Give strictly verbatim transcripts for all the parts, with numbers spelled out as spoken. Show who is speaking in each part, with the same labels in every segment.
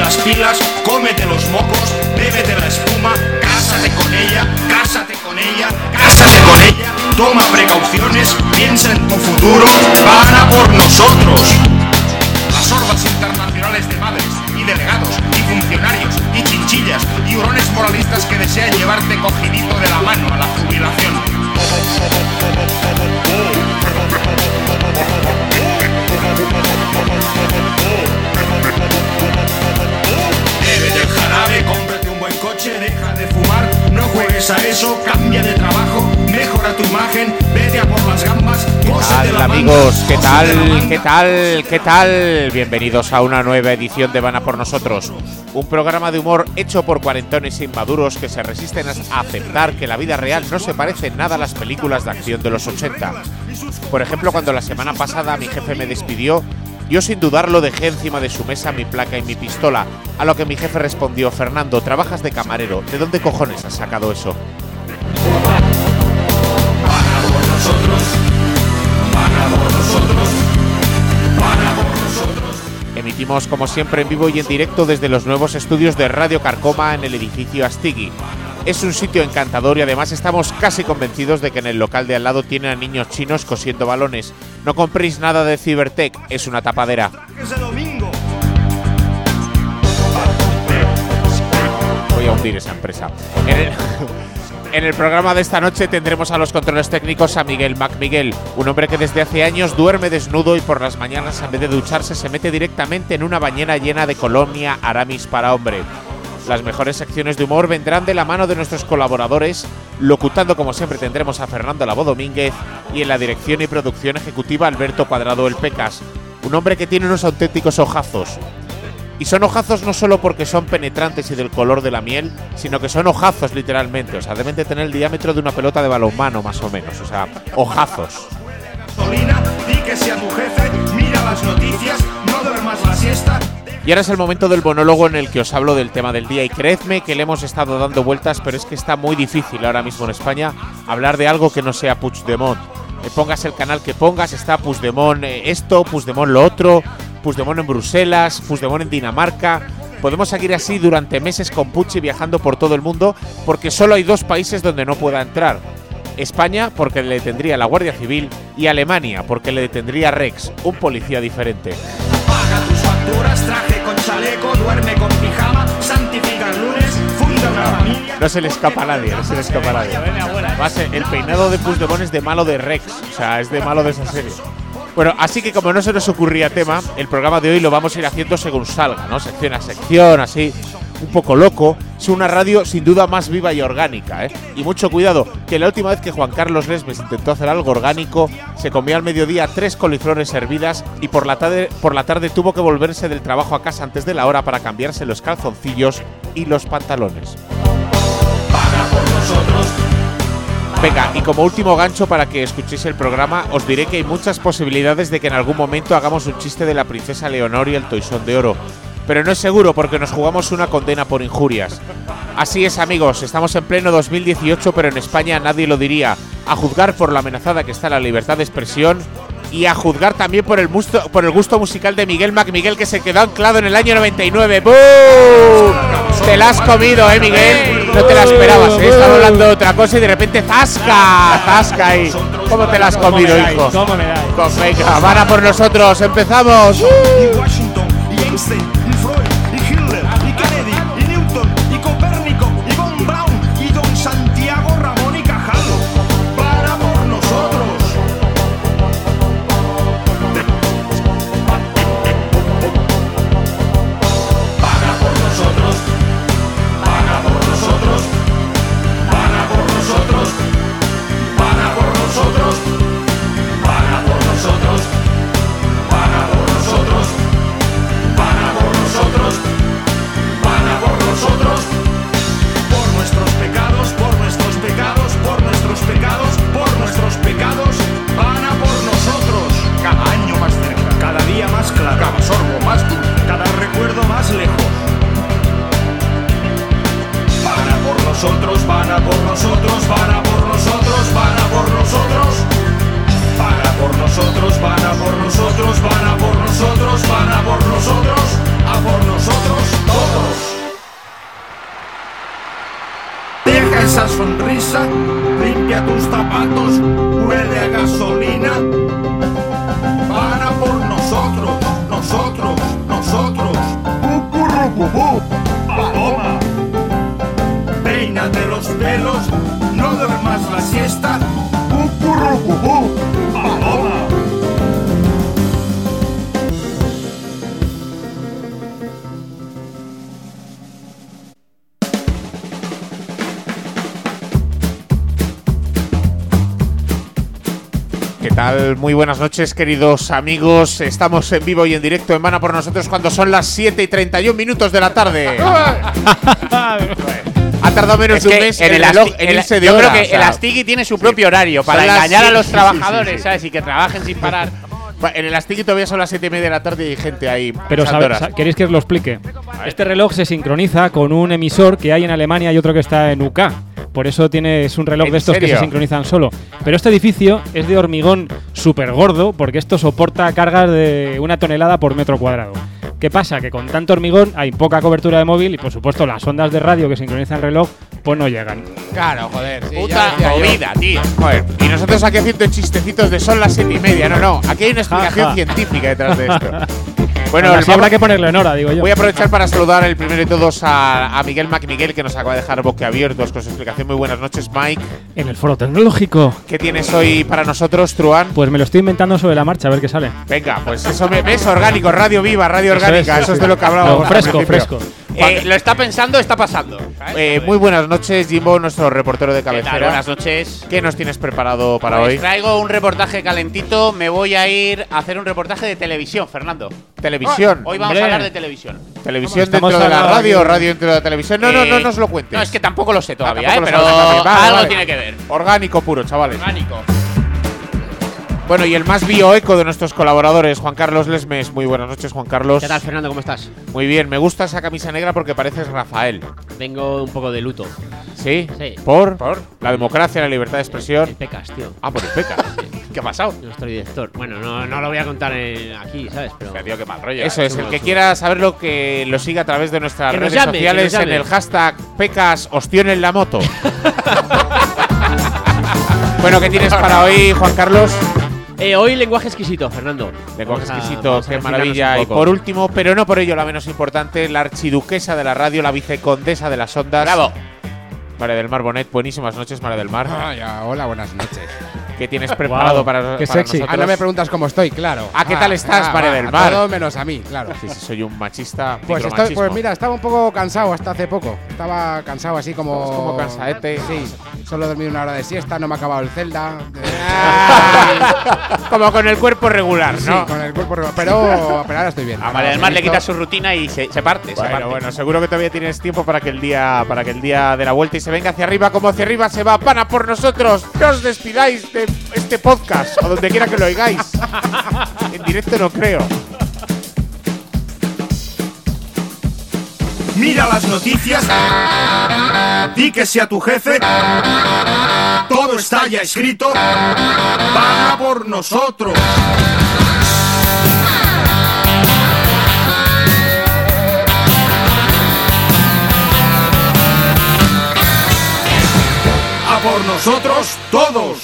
Speaker 1: las pilas, cómete los mocos, bébete la espuma, cásate con ella, cásate con ella, cásate con ella, toma precauciones, piensa en tu futuro, van a por nosotros. Las hordas internacionales de madres y delegados y funcionarios y chinchillas y hurones moralistas que desean llevarte cogidito de la mano a la jubilación. Bébete el jarabe, cómprate un buen coche, deja de fumar, no juegues a eso, cambia de trabajo, mejora tu imagen, vete a por las gambas.
Speaker 2: ¿Qué tal, amigos? ¿Qué tal? ¿Qué tal? ¿Qué tal? Bienvenidos a una nueva edición de Van a por nosotros, un programa de humor hecho por cuarentones inmaduros que se resisten a aceptar que la vida real no se parece en nada a las películas de acción de los ochenta. Por ejemplo, cuando la semana pasada mi jefe me despidió, yo sin dudarlo dejé encima de su mesa mi placa y mi pistola, a lo que mi jefe respondió: Fernando, trabajas de camarero, ¿de dónde cojones has sacado eso?
Speaker 1: Van a por nosotros, van a por nosotros, van a por nosotros.
Speaker 2: Emitimos como siempre en vivo y en directo desde los nuevos estudios de Radio Carcoma en el edificio Astigui. Es un sitio encantador y además estamos casi convencidos de que en el local de al lado tienen a niños chinos cosiendo balones. No compréis nada de Cybertech, es una tapadera. Voy a hundir esa empresa. En el, en el programa de esta noche tendremos a los controles técnicos a Miguel Mac Miguel, un hombre que desde hace años duerme desnudo y por las mañanas en vez de ducharse se mete directamente en una bañera llena de colonia Aramis para hombre. Las mejores secciones de humor vendrán de la mano de nuestros colaboradores. Locutando como siempre tendremos a Fernando Labo Domínguez y en la dirección y producción ejecutiva Alberto Cuadrado El Pecas, un hombre que tiene unos auténticos ojazos. Y son ojazos no solo porque son penetrantes y del color de la miel, sino que son ojazos literalmente. O sea, deben de tener el diámetro de una pelota de balonmano más o menos. O sea, ojazos.
Speaker 1: Di que sea tu jefe, mira las noticias, no duermas la siesta.
Speaker 2: Y ahora es el momento del monólogo en el que os hablo del tema del día. Y creedme que le hemos estado dando vueltas, pero es que está muy difícil ahora mismo en España hablar de algo que no sea Puigdemont. Eh, pongas el canal que pongas, está Puigdemont eh, esto, Puigdemont lo otro, Puigdemont en Bruselas, Puigdemont en Dinamarca. Podemos seguir así durante meses con Puig viajando por todo el mundo, porque solo hay dos países donde no pueda entrar. España, porque le detendría la Guardia Civil, y Alemania, porque le detendría Rex, un policía diferente.
Speaker 1: Paga tus facturas, traje con chaleco, duerme con pijama, santifica el lunes, funda una familia.
Speaker 2: No se le escapa a nadie, no se le escapa a nadie. Va a ser, el peinado de Puigdemont es de malo de Rex, o sea, es de malo de esa serie. Bueno, así que como no se nos ocurría tema, el programa de hoy lo vamos a ir haciendo según salga, ¿no? Sección a sección, así, un poco loco. Es una radio sin duda más viva y orgánica, ¿eh? Y mucho cuidado, que la última vez que Juan Carlos Lesmes intentó hacer algo orgánico, se comió al mediodía tres coliflores hervidas y por la tarde, por la tarde tuvo que volverse del trabajo a casa antes de la hora para cambiarse los calzoncillos y los pantalones.
Speaker 1: Paga por nosotros.
Speaker 2: Venga, y como último gancho para que escuchéis el programa, os diré que hay muchas posibilidades de que en algún momento hagamos un chiste de la princesa Leonor y el toisón de oro. Pero no es seguro porque nos jugamos una condena por injurias. Así es, amigos, estamos en pleno dos mil dieciocho, pero en España nadie lo diría. A juzgar por lo amenazada que está la libertad de expresión y a juzgar también por el gusto, por el gusto musical de Miguel Mac Miguel, que se quedó anclado en el año noventa y nueve. ¡Bum! Te la has comido, ¿eh, Miguel? No te la esperabas, ¿eh? Estaba hablando de otra cosa y de repente ¡zasca! ¡Zasca ahí! ¿Cómo te la has comido, hijo?
Speaker 3: ¿Cómo me dais?
Speaker 2: Pues venga, van a por nosotros, ¡empezamos!
Speaker 1: Y Washington, y Einstein, y Freud, y Hitler, y Kennedy, y Newton, y Copérnico, y Von Braun, y Don Santiago Ramón y Cajal. Para por nosotros. Para por nosotros. Para por nosotros. Para por nosotros. Para por nosotros. Para por nosotros. Para por nosotros. Para por nosotros. esa sonrisa, limpia tus zapatos, huele a gasolina. Van a por nosotros, nosotros, nosotros. ¡Cucurrucucú! ¡Paloma! Peínate los pelos, no duermas la siesta. ¡Cucurrucucú! ¡Paloma!
Speaker 2: ¿Qué tal? Muy buenas noches, queridos amigos. Estamos en vivo y en directo en Van a por nosotros cuando son las siete y treinta y un minutos de la tarde. Ha tardado menos
Speaker 3: es
Speaker 2: de un
Speaker 3: que
Speaker 2: mes
Speaker 3: en el,
Speaker 2: el
Speaker 3: Asti-
Speaker 2: en
Speaker 3: el
Speaker 2: irse de
Speaker 3: Yo
Speaker 2: hora,
Speaker 3: creo que
Speaker 2: o sea,
Speaker 3: el Astigui tiene su propio
Speaker 2: sí.
Speaker 3: horario para
Speaker 2: Son las
Speaker 3: engañar a
Speaker 2: siete-
Speaker 3: los
Speaker 2: sí,
Speaker 3: trabajadores,
Speaker 2: sí, sí, sí.
Speaker 3: ¿sabes? Y que trabajen sin parar.
Speaker 2: En el Astigui todavía son las siete y media de la tarde y hay gente ahí.
Speaker 4: Pero
Speaker 2: echando
Speaker 4: sabe-
Speaker 2: horas.
Speaker 4: sa- ¿queréis que os lo explique? Este reloj se sincroniza con un emisor que hay en Alemania y otro que está en U K. Por eso tiene, es un reloj
Speaker 2: ¿En
Speaker 4: de estos que
Speaker 2: serio?
Speaker 4: se sincronizan solo. Pero este edificio es de hormigón súper gordo porque esto soporta cargas de una tonelada por metro cuadrado. ¿Qué pasa? Que con tanto hormigón hay poca cobertura de móvil y por supuesto las ondas de radio que sincronizan el reloj pues no llegan.
Speaker 5: Claro, joder. Sí, ya
Speaker 3: Puta
Speaker 5: decía yo.
Speaker 3: movida, tío.
Speaker 2: Joder, y nosotros aquí haciendo chistecitos de son las siete y media. No, no, aquí hay una explicación
Speaker 4: Ja, ja.
Speaker 2: científica detrás de esto.
Speaker 4: Bueno,
Speaker 2: Bueno,
Speaker 4: así
Speaker 2: vamos-
Speaker 4: habrá que ponerlo en hora, digo yo.
Speaker 2: voy a aprovechar para saludar el primero de todos a, a Miguel MacMiguel, que nos acaba de dejar boquiabiertos con su explicación. Muy buenas noches, Mike.
Speaker 4: En el foro tecnológico.
Speaker 2: ¿Qué tienes hoy para nosotros, Truán?
Speaker 4: Pues me lo estoy inventando sobre la marcha, a ver qué sale.
Speaker 2: Venga, pues eso me ves orgánico, radio viva, radio
Speaker 4: Eso
Speaker 2: orgánica,
Speaker 4: es,
Speaker 2: eso
Speaker 4: sí,
Speaker 2: es de
Speaker 4: sí.
Speaker 2: lo que hablábamos.
Speaker 4: No,
Speaker 2: al
Speaker 4: fresco,
Speaker 2: principio.
Speaker 4: fresco.
Speaker 3: Eh, lo está pensando, está pasando. ¿sabes?
Speaker 2: Eh, muy buenas noches, Jimbo, nuestro reportero de
Speaker 3: ¿Qué tal?
Speaker 2: cabecera.
Speaker 3: Buenas noches.
Speaker 2: ¿Qué nos tienes preparado para
Speaker 3: Pues
Speaker 2: hoy?
Speaker 3: traigo un reportaje calentito. Me voy a ir a hacer un reportaje de televisión, Fernando.
Speaker 2: Televisión.
Speaker 3: Hoy vamos
Speaker 4: Hombre.
Speaker 3: a hablar de televisión.
Speaker 2: Televisión
Speaker 4: Estamos
Speaker 2: dentro de la
Speaker 4: hablando
Speaker 2: radio,
Speaker 4: aquí-
Speaker 2: radio dentro de la televisión. No, no, no,
Speaker 3: Eh,
Speaker 2: no nos lo cuentes.
Speaker 3: No, es que tampoco lo sé todavía,
Speaker 2: tampoco
Speaker 3: ¿eh?
Speaker 2: lo
Speaker 3: Pero
Speaker 2: sabes también. Vale,
Speaker 3: algo
Speaker 2: vale.
Speaker 3: tiene que ver.
Speaker 2: Orgánico puro, chavales.
Speaker 3: Orgánico.
Speaker 2: Bueno, y el más bioeco de nuestros colaboradores, Juan Carlos Lesmes. Muy buenas noches, Juan Carlos.
Speaker 6: ¿Qué tal, Fernando? ¿Cómo estás?
Speaker 2: Muy bien, me gusta esa camisa negra porque pareces Rafael.
Speaker 6: Vengo un poco de luto.
Speaker 2: ¿Sí?
Speaker 6: Sí.
Speaker 2: ¿Por? ¿Por? La democracia, la libertad de expresión.
Speaker 6: El Pecas, tío.
Speaker 2: Ah, por el Peca. ¿Qué ha pasado?
Speaker 6: Nuestro director. Bueno, no, no lo voy a contar en- aquí, ¿sabes? Pero
Speaker 2: Hostia, tío, qué mal rollo.
Speaker 6: eh,
Speaker 2: Eso es, el
Speaker 6: chulo,
Speaker 2: que
Speaker 6: chulo.
Speaker 2: quiera saberlo que lo siga a través de nuestras
Speaker 6: Que nos
Speaker 2: redes
Speaker 6: llame, que
Speaker 2: sociales
Speaker 6: nos
Speaker 2: en
Speaker 6: llame.
Speaker 2: el hashtag Pecas Ostión en la moto. Bueno, ¿qué tienes para hoy, Juan Carlos?
Speaker 6: Eh, hoy lenguaje exquisito, Fernando.
Speaker 2: Lenguaje
Speaker 6: Vamos a-
Speaker 2: exquisito,
Speaker 6: vamos a
Speaker 2: qué
Speaker 6: refinarnos
Speaker 2: maravilla.
Speaker 6: un
Speaker 2: Y
Speaker 6: poco.
Speaker 2: por último, pero no por ello la menos importante, la archiduquesa de la radio, la vicecondesa de las ondas.
Speaker 3: Bravo.
Speaker 2: María del Mar Bonet. Buenísimas noches, María del Mar.
Speaker 5: Ah, ya, hola, buenas noches.
Speaker 2: ¿Qué tienes preparado
Speaker 4: Guau,
Speaker 2: para,
Speaker 4: qué
Speaker 2: para
Speaker 4: sexy.
Speaker 2: nosotros?
Speaker 5: Ah, no me preguntas cómo estoy, claro.
Speaker 2: Ah, ¿qué tal estás, María del
Speaker 5: va,
Speaker 2: Mar?
Speaker 5: Todo menos a mí, claro.
Speaker 2: Sí, sí, soy un machista.
Speaker 5: Pues, estoy,
Speaker 2: micromachismo.
Speaker 5: pues mira, estaba un poco cansado hasta hace poco. Estaba cansado así como.
Speaker 2: Estás como cansadete.
Speaker 5: Sí, solo he dormido una hora de siesta, no me ha acabado el Zelda.
Speaker 2: Ah, como con el cuerpo regular,
Speaker 5: Sí,
Speaker 2: ¿no?
Speaker 5: con el cuerpo. re- Pero, pero ahora estoy bien.
Speaker 3: A
Speaker 5: Ahora
Speaker 3: María del
Speaker 5: os he
Speaker 3: Mar le
Speaker 5: visto.
Speaker 3: quita su rutina y se, se parte. se
Speaker 2: Bueno,
Speaker 3: parte.
Speaker 2: bueno, seguro que todavía tienes tiempo para que el día para que el día de la vuelta y se venga hacia arriba como hacia arriba se va. Pana por nosotros. No os despidáis de este podcast o donde quiera que lo oigáis. En directo no creo.
Speaker 1: Mira las noticias, di que sea tu jefe, todo está ya escrito, van a por nosotros. A por nosotros todos.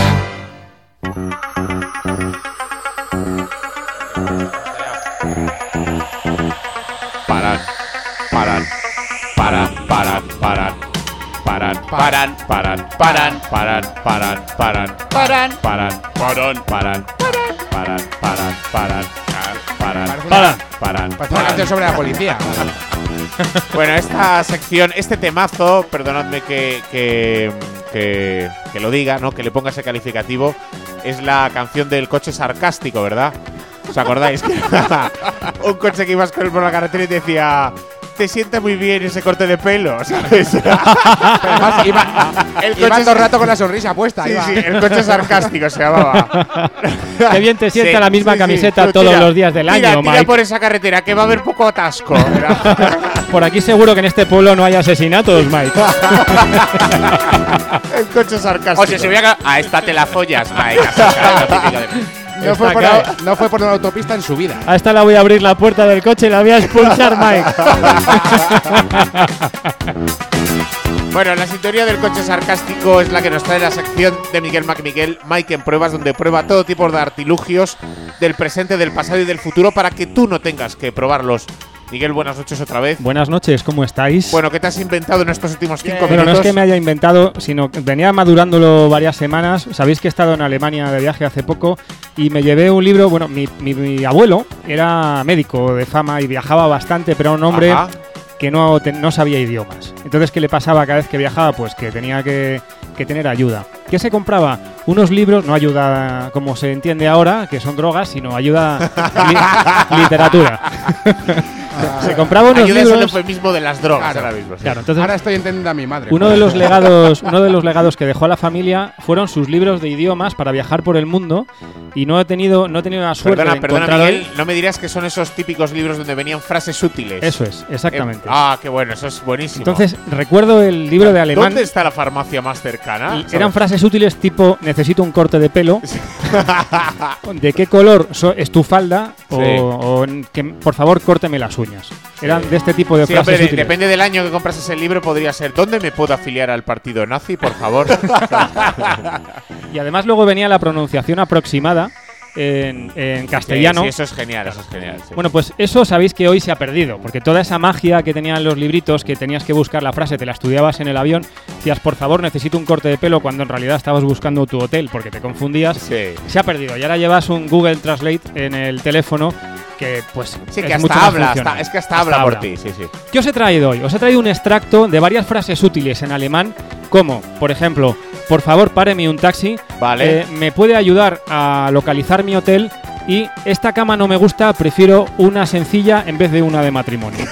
Speaker 2: Paran, paran, paran, paran, paran. Paran,
Speaker 3: Paran.
Speaker 2: paran,
Speaker 3: Paran.
Speaker 2: paran, paran, paran,
Speaker 3: Paran.
Speaker 2: paran, paran, paran, paran, paran, paran, paran,
Speaker 5: Parece una-
Speaker 2: paran, paran,
Speaker 5: Parece una canción sobre la policía.
Speaker 2: Bueno, esta sección, este temazo, perdonadme que, que, que, que lo diga, ¿no? Que le ponga ese calificativo, es la canción del coche sarcástico, ¿verdad? ¿Os acordáis? Un coche que ibas con él por la carretera y te decía: te sienta muy bien ese corte de pelo, ¿sabes?
Speaker 5: Además, iba,
Speaker 2: El
Speaker 5: iba
Speaker 2: coche
Speaker 5: todo el
Speaker 2: es-
Speaker 5: rato con la sonrisa puesta.
Speaker 2: Sí,
Speaker 5: iba.
Speaker 2: sí, el coche sarcástico se llamaba.
Speaker 4: Qué bien te sienta
Speaker 2: Sí,
Speaker 4: la misma
Speaker 2: sí, sí. Tú
Speaker 4: camiseta todos
Speaker 2: tira,
Speaker 4: los días del
Speaker 2: tira,
Speaker 4: año,
Speaker 2: tira
Speaker 4: Mike.
Speaker 2: por esa carretera, que va a haber poco atasco.
Speaker 4: Por aquí seguro que en este pueblo no hay asesinatos, Mike.
Speaker 2: El coche sarcástico.
Speaker 3: O sea, si voy a. A esta te la follas, Mike. Así, ¿sabes? Lo típico de-
Speaker 5: No fue,
Speaker 4: Está
Speaker 5: por
Speaker 4: claro.
Speaker 5: la, no fue por una autopista en su vida.
Speaker 4: A esta la voy a abrir la puerta del coche y la voy a expulsar, Mike.
Speaker 2: Bueno, la sintonía del coche sarcástico es la que nos trae la sección de Miguel Mac Miguel, Mike en pruebas, donde prueba todo tipo de artilugios del presente, del pasado y del futuro para que tú no tengas que probarlos. Miguel, buenas noches otra vez.
Speaker 4: Buenas noches, ¿cómo estáis?
Speaker 2: Bueno, ¿qué te has inventado en estos últimos cinco
Speaker 4: Pero
Speaker 2: minutos?
Speaker 4: no es que me haya inventado, sino que venía madurándolo varias semanas. Sabéis que he estado en Alemania de viaje hace poco y me llevé un libro. Bueno, mi, mi, mi abuelo era médico de fama y viajaba bastante, pero era un hombre
Speaker 2: Ajá.
Speaker 4: que no, te, no sabía idiomas. Entonces, ¿qué le pasaba cada vez que viajaba? Pues que tenía que, que tener ayuda. ¿Qué se compraba? Unos libros, no ayuda como se entiende ahora, que son drogas, sino ayuda li, literatura. Se compraba unos
Speaker 2: Ayuda es el
Speaker 4: libros.
Speaker 2: eufemismo de las drogas
Speaker 5: Claro.
Speaker 2: ahora mismo. Sí.
Speaker 4: Claro, entonces
Speaker 5: Ahora estoy entendiendo a mi madre.
Speaker 4: uno de los legados, uno de los legados que dejó a la familia fueron sus libros de idiomas para viajar por el mundo y no he tenido, no he tenido la suerte
Speaker 2: Perdona,
Speaker 4: de
Speaker 2: perdona,
Speaker 4: encontrar
Speaker 2: Miguel, no me dirás que son esos típicos libros donde venían frases útiles.
Speaker 4: Eso es, exactamente.
Speaker 2: Eh, ah, qué bueno, eso es buenísimo.
Speaker 4: Entonces recuerdo el libro de alemán.
Speaker 2: ¿Dónde está la farmacia más cercana?
Speaker 4: Y eran frases útiles tipo necesito un corte de pelo, de qué color so- es tu falda o,
Speaker 2: Sí.
Speaker 4: o en que por favor córteme las uñas. Eran de este tipo de
Speaker 2: Sí,
Speaker 4: frases
Speaker 2: hombre, de-
Speaker 4: útiles.
Speaker 2: depende del año que compras ese libro, podría ser ¿dónde me puedo afiliar al partido nazi, por favor?
Speaker 4: Y además luego venía la pronunciación aproximada en, en castellano.
Speaker 2: Sí, sí, eso es genial, eso es genial. sí.
Speaker 4: Bueno, pues eso sabéis que hoy se ha perdido, porque toda esa magia que tenían los libritos, que tenías que buscar la frase, te la estudiabas en el avión, decías, por favor, necesito un corte de pelo, cuando en realidad estabas buscando tu hotel porque te confundías,
Speaker 2: Sí.
Speaker 4: se ha perdido. Y ahora llevas un Google Translate en el teléfono que, pues,
Speaker 2: Sí,
Speaker 4: es
Speaker 2: que
Speaker 4: mucho
Speaker 2: hasta
Speaker 4: más
Speaker 2: habla,
Speaker 4: funcional.
Speaker 2: hasta- es que hasta, habla por ti, sí, sí.
Speaker 4: ¿Qué os he traído hoy? Os he traído un extracto de varias frases útiles en alemán, como, por ejemplo, por favor, páreme un taxi,
Speaker 2: Vale.
Speaker 4: eh, me puede ayudar a localizar mi hotel y esta cama no me gusta, prefiero una sencilla en vez de una de matrimonio.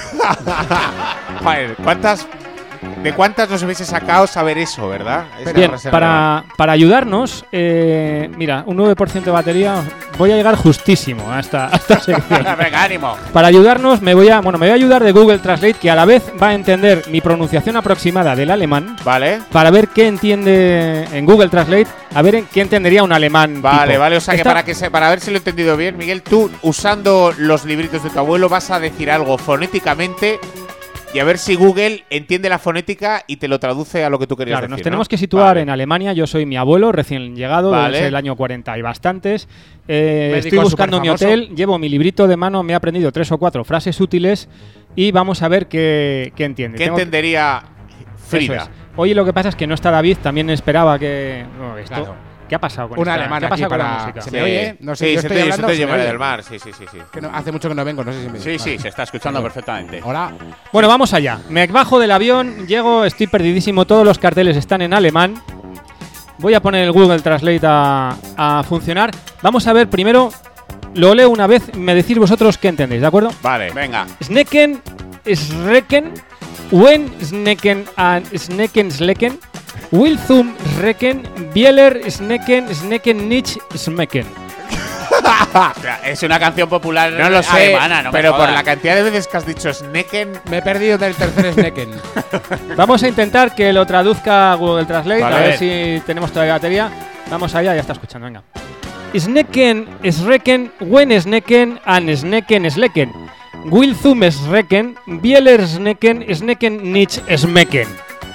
Speaker 2: Joder, ¿cuántas, ¿de cuántas nos hubiese sacado saber eso, verdad? Esa
Speaker 4: Bien,
Speaker 2: frase
Speaker 4: para, para ayudarnos, eh, mira, un nueve por ciento de batería, voy a llegar justísimo a esta, a esta sección.
Speaker 2: Venga, ánimo.
Speaker 4: Para ayudarnos, me voy a, bueno, me voy a ayudar de Google Translate, que a la vez va a entender mi pronunciación aproximada del alemán,
Speaker 2: Vale.
Speaker 4: para ver qué entiende en Google Translate, a ver en qué entendería un alemán.
Speaker 2: Vale,
Speaker 4: tipo.
Speaker 2: vale, o sea que
Speaker 4: Esta-
Speaker 2: para que se, para ver si lo he entendido bien, Miguel, tú usando los libritos de tu abuelo vas a decir algo fonéticamente y a ver si Google entiende la fonética y te lo traduce a lo que tú querías
Speaker 4: Claro,
Speaker 2: decir.
Speaker 4: nos tenemos
Speaker 2: ¿no?
Speaker 4: que situar
Speaker 2: Vale.
Speaker 4: en Alemania. Yo soy mi abuelo, recién llegado,
Speaker 2: Vale.
Speaker 4: debe ser el año cuarenta y bastantes. Eh,
Speaker 5: Médico
Speaker 4: estoy buscando mi
Speaker 5: superfamoso.
Speaker 4: hotel, llevo mi librito de mano, me he aprendido tres o cuatro frases útiles y vamos a ver qué, qué entiende.
Speaker 2: ¿Qué
Speaker 4: Tengo que-
Speaker 2: entendería Frida?
Speaker 4: Eso es. Hoy lo que pasa es que no está David, también esperaba que... no, esto-
Speaker 5: Claro.
Speaker 4: ¿Qué ha pasado con
Speaker 5: Un
Speaker 4: esta-
Speaker 5: alemán
Speaker 4: ¿Qué ha
Speaker 5: aquí
Speaker 4: pasado con la
Speaker 5: para-
Speaker 4: música?
Speaker 5: ¿Se me oye? No sé,
Speaker 2: sí,
Speaker 5: yo
Speaker 2: se
Speaker 5: estoy
Speaker 2: te,
Speaker 5: hablando,
Speaker 2: se te
Speaker 5: ¿se me
Speaker 2: oye María
Speaker 5: oye?
Speaker 2: del Mar, sí, sí, sí, sí.
Speaker 5: Que no- hace mucho que no vengo, no sé si me
Speaker 6: Sí, sí, se está escuchando perfectamente.
Speaker 5: Hola.
Speaker 4: Bueno, vamos allá. Me bajo del avión, llego, estoy perdidísimo, todos los carteles están en alemán. Voy a poner el Google Translate a, a funcionar. Vamos a ver primero, lo leo una vez, me decís vosotros qué entendéis, ¿de acuerdo?
Speaker 2: Vale.
Speaker 6: Venga.
Speaker 4: Snecken, Schrecken, Wen Snecken and Snecken Slecken, Will Zum Schrecken, Bieler Snecken, Snecken nicht Schmecken.
Speaker 6: Ostras, es una canción popular
Speaker 2: No lo sé,
Speaker 6: alemana, no me
Speaker 2: pero por
Speaker 6: jodas.
Speaker 2: la cantidad de veces que has dicho Snecken,
Speaker 5: Me he perdido del tercer Snecken.
Speaker 4: Vamos a intentar que lo traduzca Google Translate,
Speaker 2: Vale.
Speaker 4: a ver si tenemos todavía batería. Vamos allá, ya está escuchando, venga. Snecken, Schrecken, Wen Snecken and Snecken Slecken. Will Zum Schrecken, Bieler Snecken, Snecken nicht Schmecken.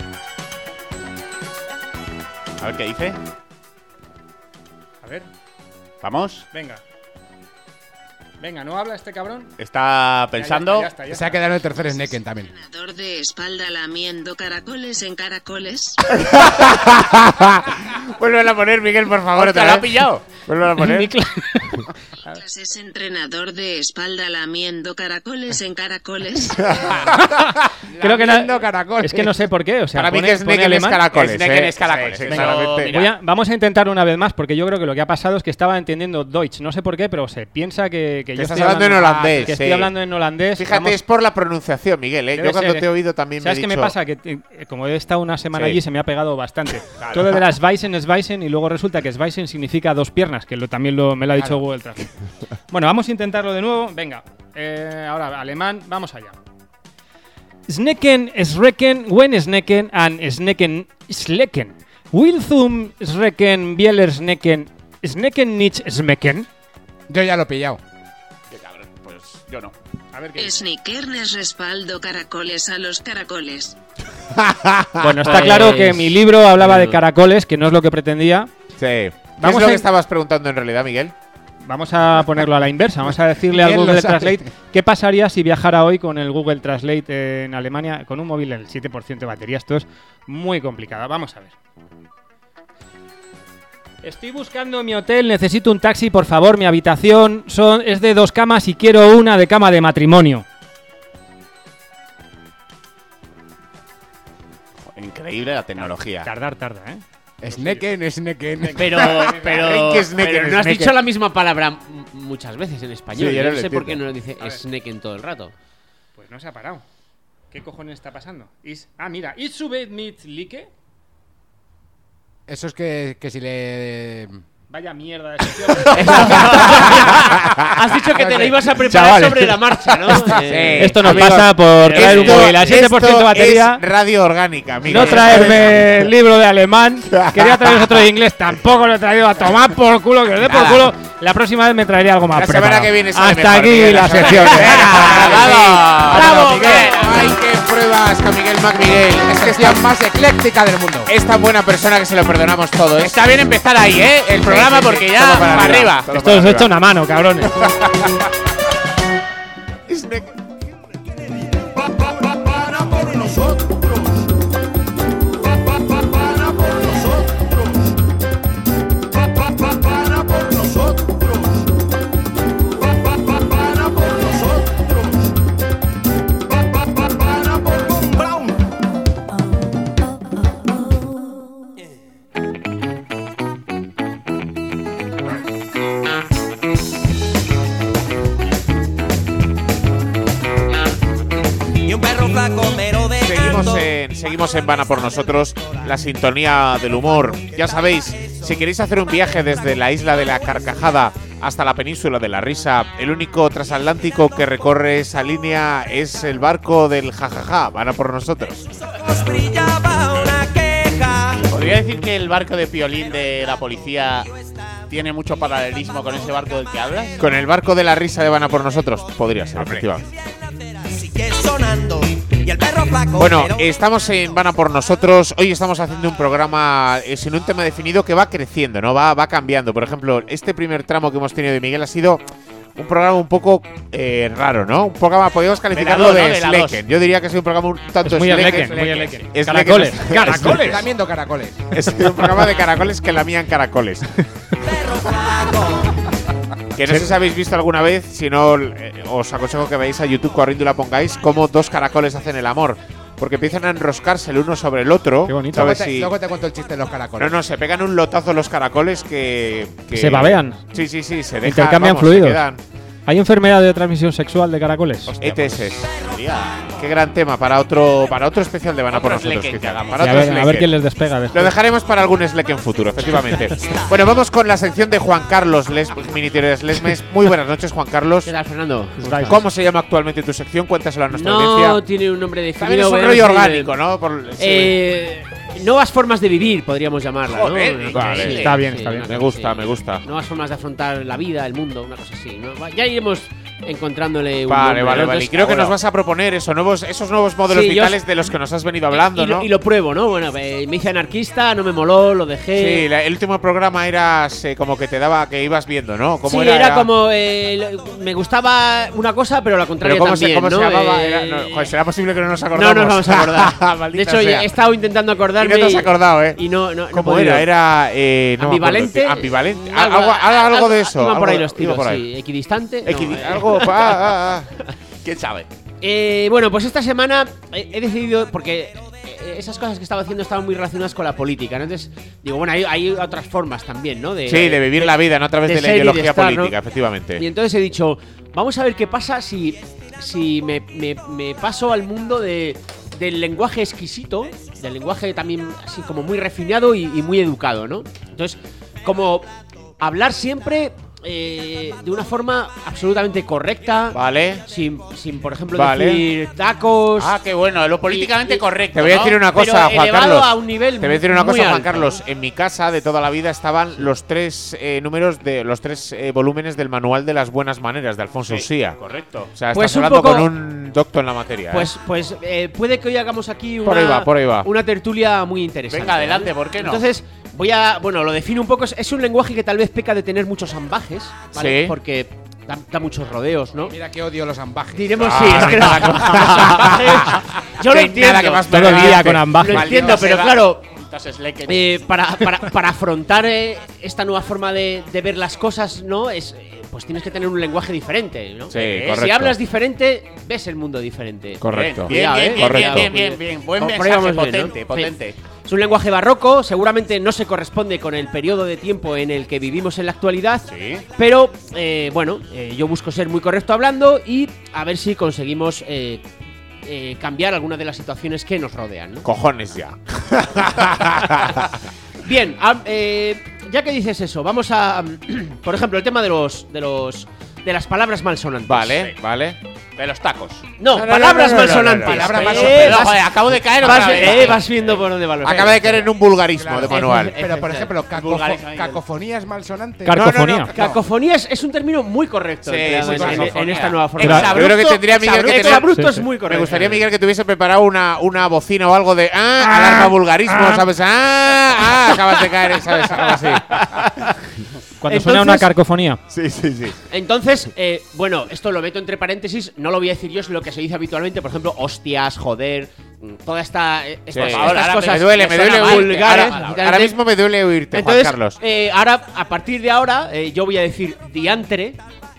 Speaker 6: A ver qué dice.
Speaker 4: A ver,
Speaker 6: Vamos.
Speaker 4: venga. Venga, ¿no habla este cabrón?
Speaker 6: Está pensando.
Speaker 4: Ya está, ya está, ya
Speaker 5: Se ha
Speaker 4: está.
Speaker 5: quedado en el tercer Snecken también.
Speaker 7: Entrenador de espalda lamiendo caracoles en caracoles.
Speaker 2: vuelve a poner, Miguel, por favor.
Speaker 6: Hostia,
Speaker 2: otra
Speaker 6: ¿lo ha
Speaker 2: vez.
Speaker 6: pillado?
Speaker 2: Vuelve a poner.
Speaker 4: Niklas.
Speaker 7: Es entrenador de espalda lamiendo caracoles en caracoles.
Speaker 4: Creo que
Speaker 5: Lamiendo
Speaker 4: na-
Speaker 5: caracoles.
Speaker 4: es que no sé por qué, o sea,
Speaker 2: Para mí
Speaker 4: pone-
Speaker 2: que
Speaker 4: pone
Speaker 2: Snecken es
Speaker 4: alemán.
Speaker 2: caracoles.
Speaker 6: Snecken
Speaker 2: eh.
Speaker 6: es caracoles,
Speaker 2: Sí, sí,
Speaker 6: eso,
Speaker 2: claramente.
Speaker 6: mira.
Speaker 4: Voy a- vamos a intentar una vez más porque yo creo que lo que ha pasado es que estaba entendiendo Deutsch, no sé por qué, pero se piensa que, que yo
Speaker 2: estás
Speaker 4: estoy
Speaker 2: hablando en holandés,
Speaker 4: que estoy
Speaker 2: sí.
Speaker 4: hablando en holandés.
Speaker 2: Fíjate,
Speaker 4: Vamos-
Speaker 2: es por la pronunciación, Miguel. ¿eh?
Speaker 4: Debe
Speaker 2: Yo cuando
Speaker 4: ser,
Speaker 2: te he
Speaker 4: eh.
Speaker 2: oído también me he
Speaker 4: ¿Sabes qué me
Speaker 2: dicho-
Speaker 4: pasa? Que eh, como he estado una semana
Speaker 2: Sí.
Speaker 4: allí se me ha pegado bastante. Todo de las Weisen, Sveisen y luego resulta que Sveisen significa dos piernas, que lo, también lo, me lo ha dicho
Speaker 5: Claro.
Speaker 4: Google Translate. Bueno, vamos a intentarlo de nuevo. Venga, eh, ahora alemán, vamos allá. Snecken, Schrecken, Wen Snecken and Snecken Slecken. Will Zum Schrecken, Bieler Snecken, Snecken nicht Schmecken.
Speaker 5: Yo ya lo he pillado.
Speaker 6: Qué cabrón, pues yo no.
Speaker 4: A ver qué.
Speaker 7: Snickernes respaldo caracoles a los caracoles.
Speaker 4: Bueno, está
Speaker 6: Pues-
Speaker 4: claro que mi libro hablaba de
Speaker 6: Bueno.
Speaker 4: caracoles, que no es lo que pretendía.
Speaker 2: Sí. ¿Qué
Speaker 4: Vamos
Speaker 2: es lo
Speaker 4: a-
Speaker 2: que estabas preguntando en realidad, Miguel?
Speaker 4: Vamos a ponerlo a la inversa. Vamos a decirle al
Speaker 5: Él lo
Speaker 4: Google
Speaker 5: sabe.
Speaker 4: Translate qué pasaría si viajara hoy con el Google Translate en Alemania con un móvil del siete por ciento de batería. Esto es muy complicado. Vamos a ver. Estoy buscando mi hotel, necesito un taxi, por favor. Mi habitación son, es de dos camas y quiero una de cama de matrimonio.
Speaker 3: Increíble la tecnología.
Speaker 4: Tardar, tarda, ¿eh?
Speaker 5: Sneken, sneken.
Speaker 6: Pero, pero,
Speaker 2: Enrique Sneken,
Speaker 6: pero no has
Speaker 2: Sneken.
Speaker 6: dicho la misma palabra m- muchas veces en español.
Speaker 2: Sí, yo
Speaker 6: Yo
Speaker 2: no
Speaker 6: no
Speaker 2: lo
Speaker 6: sé por qué
Speaker 2: entiendo.
Speaker 6: no dice Sneken todo el rato.
Speaker 4: Pues no se ha parado. ¿Qué cojones está pasando? Is- ah, mira. ¿Is subet mit like?
Speaker 5: Eso es que, que si le...
Speaker 4: Vaya mierda de sección.
Speaker 6: Has dicho que te la ibas a preparar
Speaker 2: Chavales.
Speaker 6: sobre la marcha, ¿no? Eh,
Speaker 4: Esto nos
Speaker 2: Amigos,
Speaker 4: pasa por traer un
Speaker 2: Esto-
Speaker 4: móvil a siete por ciento de
Speaker 2: esto
Speaker 4: batería.
Speaker 2: es radio orgánica, amigos.
Speaker 4: No traerme el libro de alemán. Quería traeros otro de inglés. Tampoco lo he traído. A tomar por culo, que os dé por
Speaker 2: Nada.
Speaker 4: culo. La próxima vez me traeré algo más
Speaker 2: La semana
Speaker 4: preparado.
Speaker 2: que viene sale
Speaker 4: Hasta
Speaker 2: mejor,
Speaker 4: aquí
Speaker 2: Miguel,
Speaker 4: la
Speaker 2: la semana
Speaker 4: sección.
Speaker 2: que viene.
Speaker 6: ¡Bravo!
Speaker 2: ¡Bravo,
Speaker 6: Miguel!
Speaker 2: Miguel! ¡Ay, qué pruebas, a Miguel McMiguel! Es que
Speaker 5: Sección
Speaker 2: está
Speaker 5: más ecléctica del mundo.
Speaker 2: es tan buena persona que se lo perdonamos todo. ¿eh?
Speaker 3: Está bien empezar ahí, ¿eh? El programa
Speaker 2: Sí, sí, sí,
Speaker 3: porque
Speaker 2: todo
Speaker 3: ya
Speaker 2: para
Speaker 3: para
Speaker 2: arriba.
Speaker 3: arriba.
Speaker 2: Todo
Speaker 4: Esto
Speaker 2: para
Speaker 4: os he
Speaker 2: arriba.
Speaker 4: hecho una mano, cabrones.
Speaker 1: Para por nosotros. Pa, pa, pa, para por nosotros. Pa, pa, pa, para por nosotros. Pa, pa, pa, para por nosotros. Pa, pa, pa, para por Von Braun.
Speaker 8: Y un perro flaco pero de
Speaker 2: Seguimos
Speaker 8: canto.
Speaker 2: en, seguimos en Vana por nosotros, la sintonía del humor. Ya sabéis, si queréis hacer un viaje desde la isla de la Carcajada hasta la península de la Risa, el único transatlántico que recorre esa línea es el barco del jajaja. Vana por nosotros.
Speaker 8: Nos brillaba una queja.
Speaker 3: Podría decir que el barco de Piolín de la policía tiene mucho paralelismo con ese barco del que hablas.
Speaker 2: Con el barco de la Risa de Vana por nosotros, podría ser, efectivamente.
Speaker 8: Sigue sonando. Y el perro flaco
Speaker 2: Bueno,
Speaker 8: pero-
Speaker 2: estamos en Vana por nosotros. Hoy estamos haciendo un programa eh, sin un tema definido que va creciendo, ¿no? Va, va cambiando. Por ejemplo, este primer tramo que hemos tenido de Miguel ha sido un programa un poco eh, raro, ¿no? Un programa, podríamos calificarlo
Speaker 3: dos,
Speaker 2: de,
Speaker 3: ¿no? De la
Speaker 2: Slecken. Yo diría que ha sido un programa un tanto
Speaker 4: Es muy
Speaker 2: Slecken.
Speaker 4: Slecken, muy Slecken.
Speaker 2: Es
Speaker 4: Caracoles.
Speaker 2: Slecken.
Speaker 4: Caracoles.
Speaker 5: Lamiendo caracoles.
Speaker 2: Es un programa de caracoles que lamían caracoles.
Speaker 8: perro flaco.
Speaker 2: Que no sé si habéis visto alguna vez, si no, eh, os aconsejo que veáis a YouTube corriendo y la pongáis, cómo dos caracoles hacen el amor. Porque empiezan a enroscarse el uno sobre el otro.
Speaker 4: Qué bonito.
Speaker 5: Luego
Speaker 2: ¿Sabes?
Speaker 5: te,
Speaker 2: Si-
Speaker 5: luego te cuento el chiste de los caracoles.
Speaker 2: No, no, se pegan un lotazo los caracoles que. que-
Speaker 4: Se babean.
Speaker 2: Sí, sí, sí, se dejan.
Speaker 4: Intercambian
Speaker 2: vamos, se
Speaker 4: fluidos.
Speaker 2: quedan.
Speaker 4: ¿Hay enfermedad de transmisión sexual de caracoles?
Speaker 2: E T S. Qué gran tema para otro para otro especial de Vana por
Speaker 3: Otro
Speaker 2: nosotros.
Speaker 3: Slecken
Speaker 2: quizá.
Speaker 3: que hagamos.
Speaker 2: Para
Speaker 4: Y a,
Speaker 2: otro
Speaker 4: ver, a ver
Speaker 2: Slecken.
Speaker 4: quién les despega de esto.
Speaker 2: Lo dejaremos para algún Sleck en futuro, efectivamente. Bueno, vamos con la sección de Juan Carlos Les, Mini Teorías Lesmes. Muy buenas noches, Juan Carlos.
Speaker 6: ¿Qué tal, Fernando?
Speaker 2: ¿Cómo se llama actualmente tu sección? Cuéntaselo a nuestra
Speaker 6: No
Speaker 2: audiencia.
Speaker 6: tiene un nombre definido.
Speaker 2: También es un
Speaker 6: voy a
Speaker 2: rollo
Speaker 6: decir,
Speaker 2: orgánico, ¿no? Por- sí.
Speaker 6: Eh, nuevas formas de vivir, podríamos llamarla,
Speaker 2: Joder,
Speaker 6: ¿no? Una
Speaker 2: vale.
Speaker 6: cosa así.
Speaker 4: Está bien, está bien.
Speaker 6: una
Speaker 2: Me
Speaker 6: cosa
Speaker 2: gusta,
Speaker 6: así.
Speaker 2: me gusta.
Speaker 6: Nuevas formas de afrontar la vida, el mundo, una cosa así, ¿no? Va- Ya iremos encontrándole un
Speaker 2: Vale,
Speaker 6: nombre,
Speaker 2: vale,
Speaker 6: ¿no?
Speaker 2: vale. Y
Speaker 6: Entonces,
Speaker 2: creo que
Speaker 6: bueno,
Speaker 2: nos vas a proponer eso, nuevos, esos nuevos modelos
Speaker 6: Sí, yo
Speaker 2: vitales
Speaker 6: os-
Speaker 2: de los que nos has venido hablando,
Speaker 6: y, lo,
Speaker 2: ¿no?
Speaker 6: y lo pruebo, ¿no? Bueno, eh, me hice anarquista, no me moló, lo dejé.
Speaker 2: Sí, la- el último programa era eh, como que te daba, que ibas viendo, ¿no?
Speaker 6: Sí,
Speaker 2: ¿Cómo
Speaker 6: era,
Speaker 2: era,
Speaker 6: como me me gustaba una cosa, pero la contraria
Speaker 2: Pero ¿cómo, se,
Speaker 6: también,
Speaker 2: cómo se
Speaker 6: ¿no?
Speaker 2: llamaba?
Speaker 6: Eh,
Speaker 2: Era- no, joder, ¿será posible que no nos
Speaker 6: no
Speaker 2: acordamos?
Speaker 6: nos vamos a acordar. De
Speaker 2: Maldita
Speaker 6: hecho,
Speaker 2: sea.
Speaker 6: he estado intentando acordarme.
Speaker 2: Y no te has acordado, ¿eh?
Speaker 6: Y no, no, no he
Speaker 2: ¿Cómo
Speaker 6: podido.
Speaker 2: era? Era. Eh, no me acuerdo.
Speaker 6: ambivalente.
Speaker 2: Ambivalente. Algo, algo, algo de eso.
Speaker 6: Iban por
Speaker 2: algo-
Speaker 6: ahí los
Speaker 2: iba
Speaker 6: tiros,
Speaker 2: por ahí.
Speaker 6: sí. Equidistante. no,
Speaker 2: Equidi-
Speaker 6: eh.
Speaker 2: algo. Ah, ah, ah.
Speaker 3: ¿Quién sabe?
Speaker 6: Eh, bueno, pues esta semana he, he decidido, porque eh, esas cosas que estaba haciendo estaban muy relacionadas con la política, ¿no? Entonces, digo, bueno, hay, hay otras formas también, ¿no? De,
Speaker 2: Sí, de vivir la vida, no a través
Speaker 6: de
Speaker 2: de, la
Speaker 6: ser y de
Speaker 2: ideología
Speaker 6: estar, ¿no?
Speaker 2: política, efectivamente.
Speaker 6: Y entonces he dicho, vamos a ver qué pasa si, si me, me- me paso al mundo de, del lenguaje exquisito, del lenguaje también así como muy refinado y, y muy educado, ¿no? Entonces, como hablar siempre eh, de una forma absolutamente correcta.
Speaker 2: Vale.
Speaker 6: Sin, sin por ejemplo,
Speaker 2: Vale.
Speaker 6: decir tacos.
Speaker 3: Ah, qué bueno, lo políticamente
Speaker 6: Y- y-
Speaker 3: correcto.
Speaker 2: Te voy a
Speaker 3: ¿no?
Speaker 2: decir una
Speaker 6: Pero
Speaker 2: cosa, Juan
Speaker 6: elevado
Speaker 2: Carlos.
Speaker 6: a un nivel
Speaker 2: Te voy a decir una
Speaker 6: muy
Speaker 2: cosa, Juan
Speaker 6: alto.
Speaker 2: Carlos. En mi casa de toda la vida estaban los tres eh, números de los tres eh, volúmenes del manual de las buenas maneras de Alfonso
Speaker 3: Sí,
Speaker 2: Usía.
Speaker 3: correcto.
Speaker 2: O sea,
Speaker 6: Pues
Speaker 2: estás
Speaker 6: un
Speaker 2: hablando
Speaker 6: poco-
Speaker 2: con un doctor en la materia. ¿eh?
Speaker 6: Pues, pues eh, puede que hoy hagamos aquí una,
Speaker 2: Por ahí va, por ahí va.
Speaker 6: una tertulia muy interesante.
Speaker 3: Venga, adelante,
Speaker 6: ¿vale?
Speaker 3: ¿por qué no?
Speaker 6: Entonces, voy a. Bueno, lo defino un poco. Es, es un lenguaje que tal vez peca de tener muchos ambajes, ¿vale?
Speaker 2: Sí.
Speaker 6: Porque da, da muchos rodeos, ¿no?
Speaker 5: Mira que odio los ambajes.
Speaker 6: Diremos
Speaker 2: Ah,
Speaker 6: sí, es que
Speaker 2: nada
Speaker 6: los, los ambajes. Yo lo
Speaker 2: No hay
Speaker 6: entiendo.
Speaker 2: nada que más
Speaker 4: Todo el día con ambajes.
Speaker 6: Lo entiendo,
Speaker 3: Maldita
Speaker 6: pero
Speaker 3: sea.
Speaker 6: claro.
Speaker 3: Entonces, Slecken.
Speaker 6: Eh, para, para, para afrontar eh, esta nueva forma de, de ver las cosas, ¿no? Es, eh, pues tienes que tener un lenguaje diferente, ¿no?
Speaker 2: Sí,
Speaker 6: Eh,
Speaker 2: correcto.
Speaker 6: Si hablas diferente, ves el mundo diferente.
Speaker 2: Correcto.
Speaker 3: Bien,
Speaker 6: Cuidado,
Speaker 3: bien,
Speaker 6: eh,
Speaker 3: bien,
Speaker 2: correcto.
Speaker 3: bien, bien, bien, bien. Buen
Speaker 6: Por- por ahí
Speaker 3: mensaje,
Speaker 6: vamos bien,
Speaker 3: potente,
Speaker 6: ¿no?
Speaker 3: potente.
Speaker 6: Sí. Es un lenguaje barroco, seguramente no se corresponde con el periodo de tiempo en el que vivimos en la actualidad.
Speaker 3: Sí.
Speaker 6: Pero, eh, bueno, eh, yo busco ser muy correcto hablando y a ver si conseguimos eh, eh, cambiar algunas de las situaciones que nos rodean, ¿no?
Speaker 2: Cojones ya.
Speaker 6: Bien, ah, eh, ya que dices eso, vamos a, por ejemplo, el tema de los, de los, de las palabras malsonantes.
Speaker 2: Vale, vale.
Speaker 3: De los tacos.
Speaker 6: No,
Speaker 2: No, no,
Speaker 6: palabras
Speaker 2: no, no, no,
Speaker 6: malsonantes.
Speaker 2: no, no,
Speaker 5: palabras
Speaker 6: Eh,
Speaker 5: malsonantes.
Speaker 6: vas-
Speaker 3: Joder, acabo de caer
Speaker 6: vas,
Speaker 3: otra vez.
Speaker 6: eh, vas viendo por dónde va los
Speaker 2: Acaba de caer en un vulgarismo
Speaker 5: Claro.
Speaker 2: de manual.
Speaker 5: Pero, por ejemplo, cacofo-
Speaker 3: Vulgarismo ahí.
Speaker 5: cacofonías malsonantes.
Speaker 4: Carcofonía.
Speaker 2: No, no, no.
Speaker 6: Cacofonía es, es un término muy correcto
Speaker 2: Sí,
Speaker 6: empleado
Speaker 2: muy
Speaker 6: en, en-
Speaker 2: cacofonía.
Speaker 6: en esta nueva forma.
Speaker 4: Claro.
Speaker 2: Yo creo que tendría Miguel que tener-
Speaker 6: Exabrupto
Speaker 4: Sí,
Speaker 6: es
Speaker 4: sí.
Speaker 6: muy
Speaker 2: Me
Speaker 6: correcto.
Speaker 2: gustaría, Miguel, que tuviese preparado una, una bocina o algo de ah, alarma vulgarismo, ¿sabes? Ah, ah, acabas de caer, ¿sabes? Algo así.
Speaker 4: Cuando suena una
Speaker 6: Entonces-
Speaker 4: carcofonía.
Speaker 2: Sí, sí, sí.
Speaker 6: Entonces, eh, bueno, esto lo meto entre paréntesis, no lo voy a decir yo, es lo que se dice habitualmente, por ejemplo, hostias, joder, mm, toda esta eh,
Speaker 2: Sí.
Speaker 6: estas,
Speaker 2: Ahora,
Speaker 6: estas
Speaker 2: ahora
Speaker 6: cosas
Speaker 2: me duele, me
Speaker 6: suenan
Speaker 2: duele
Speaker 6: mal,
Speaker 2: oír-
Speaker 6: vulgares,
Speaker 2: ahora,
Speaker 6: literalmente.
Speaker 2: ahora mismo me duele oírte,
Speaker 6: Entonces,
Speaker 2: Juan Carlos.
Speaker 6: eh, ahora, a partir de ahora, eh, yo voy a decir diantre,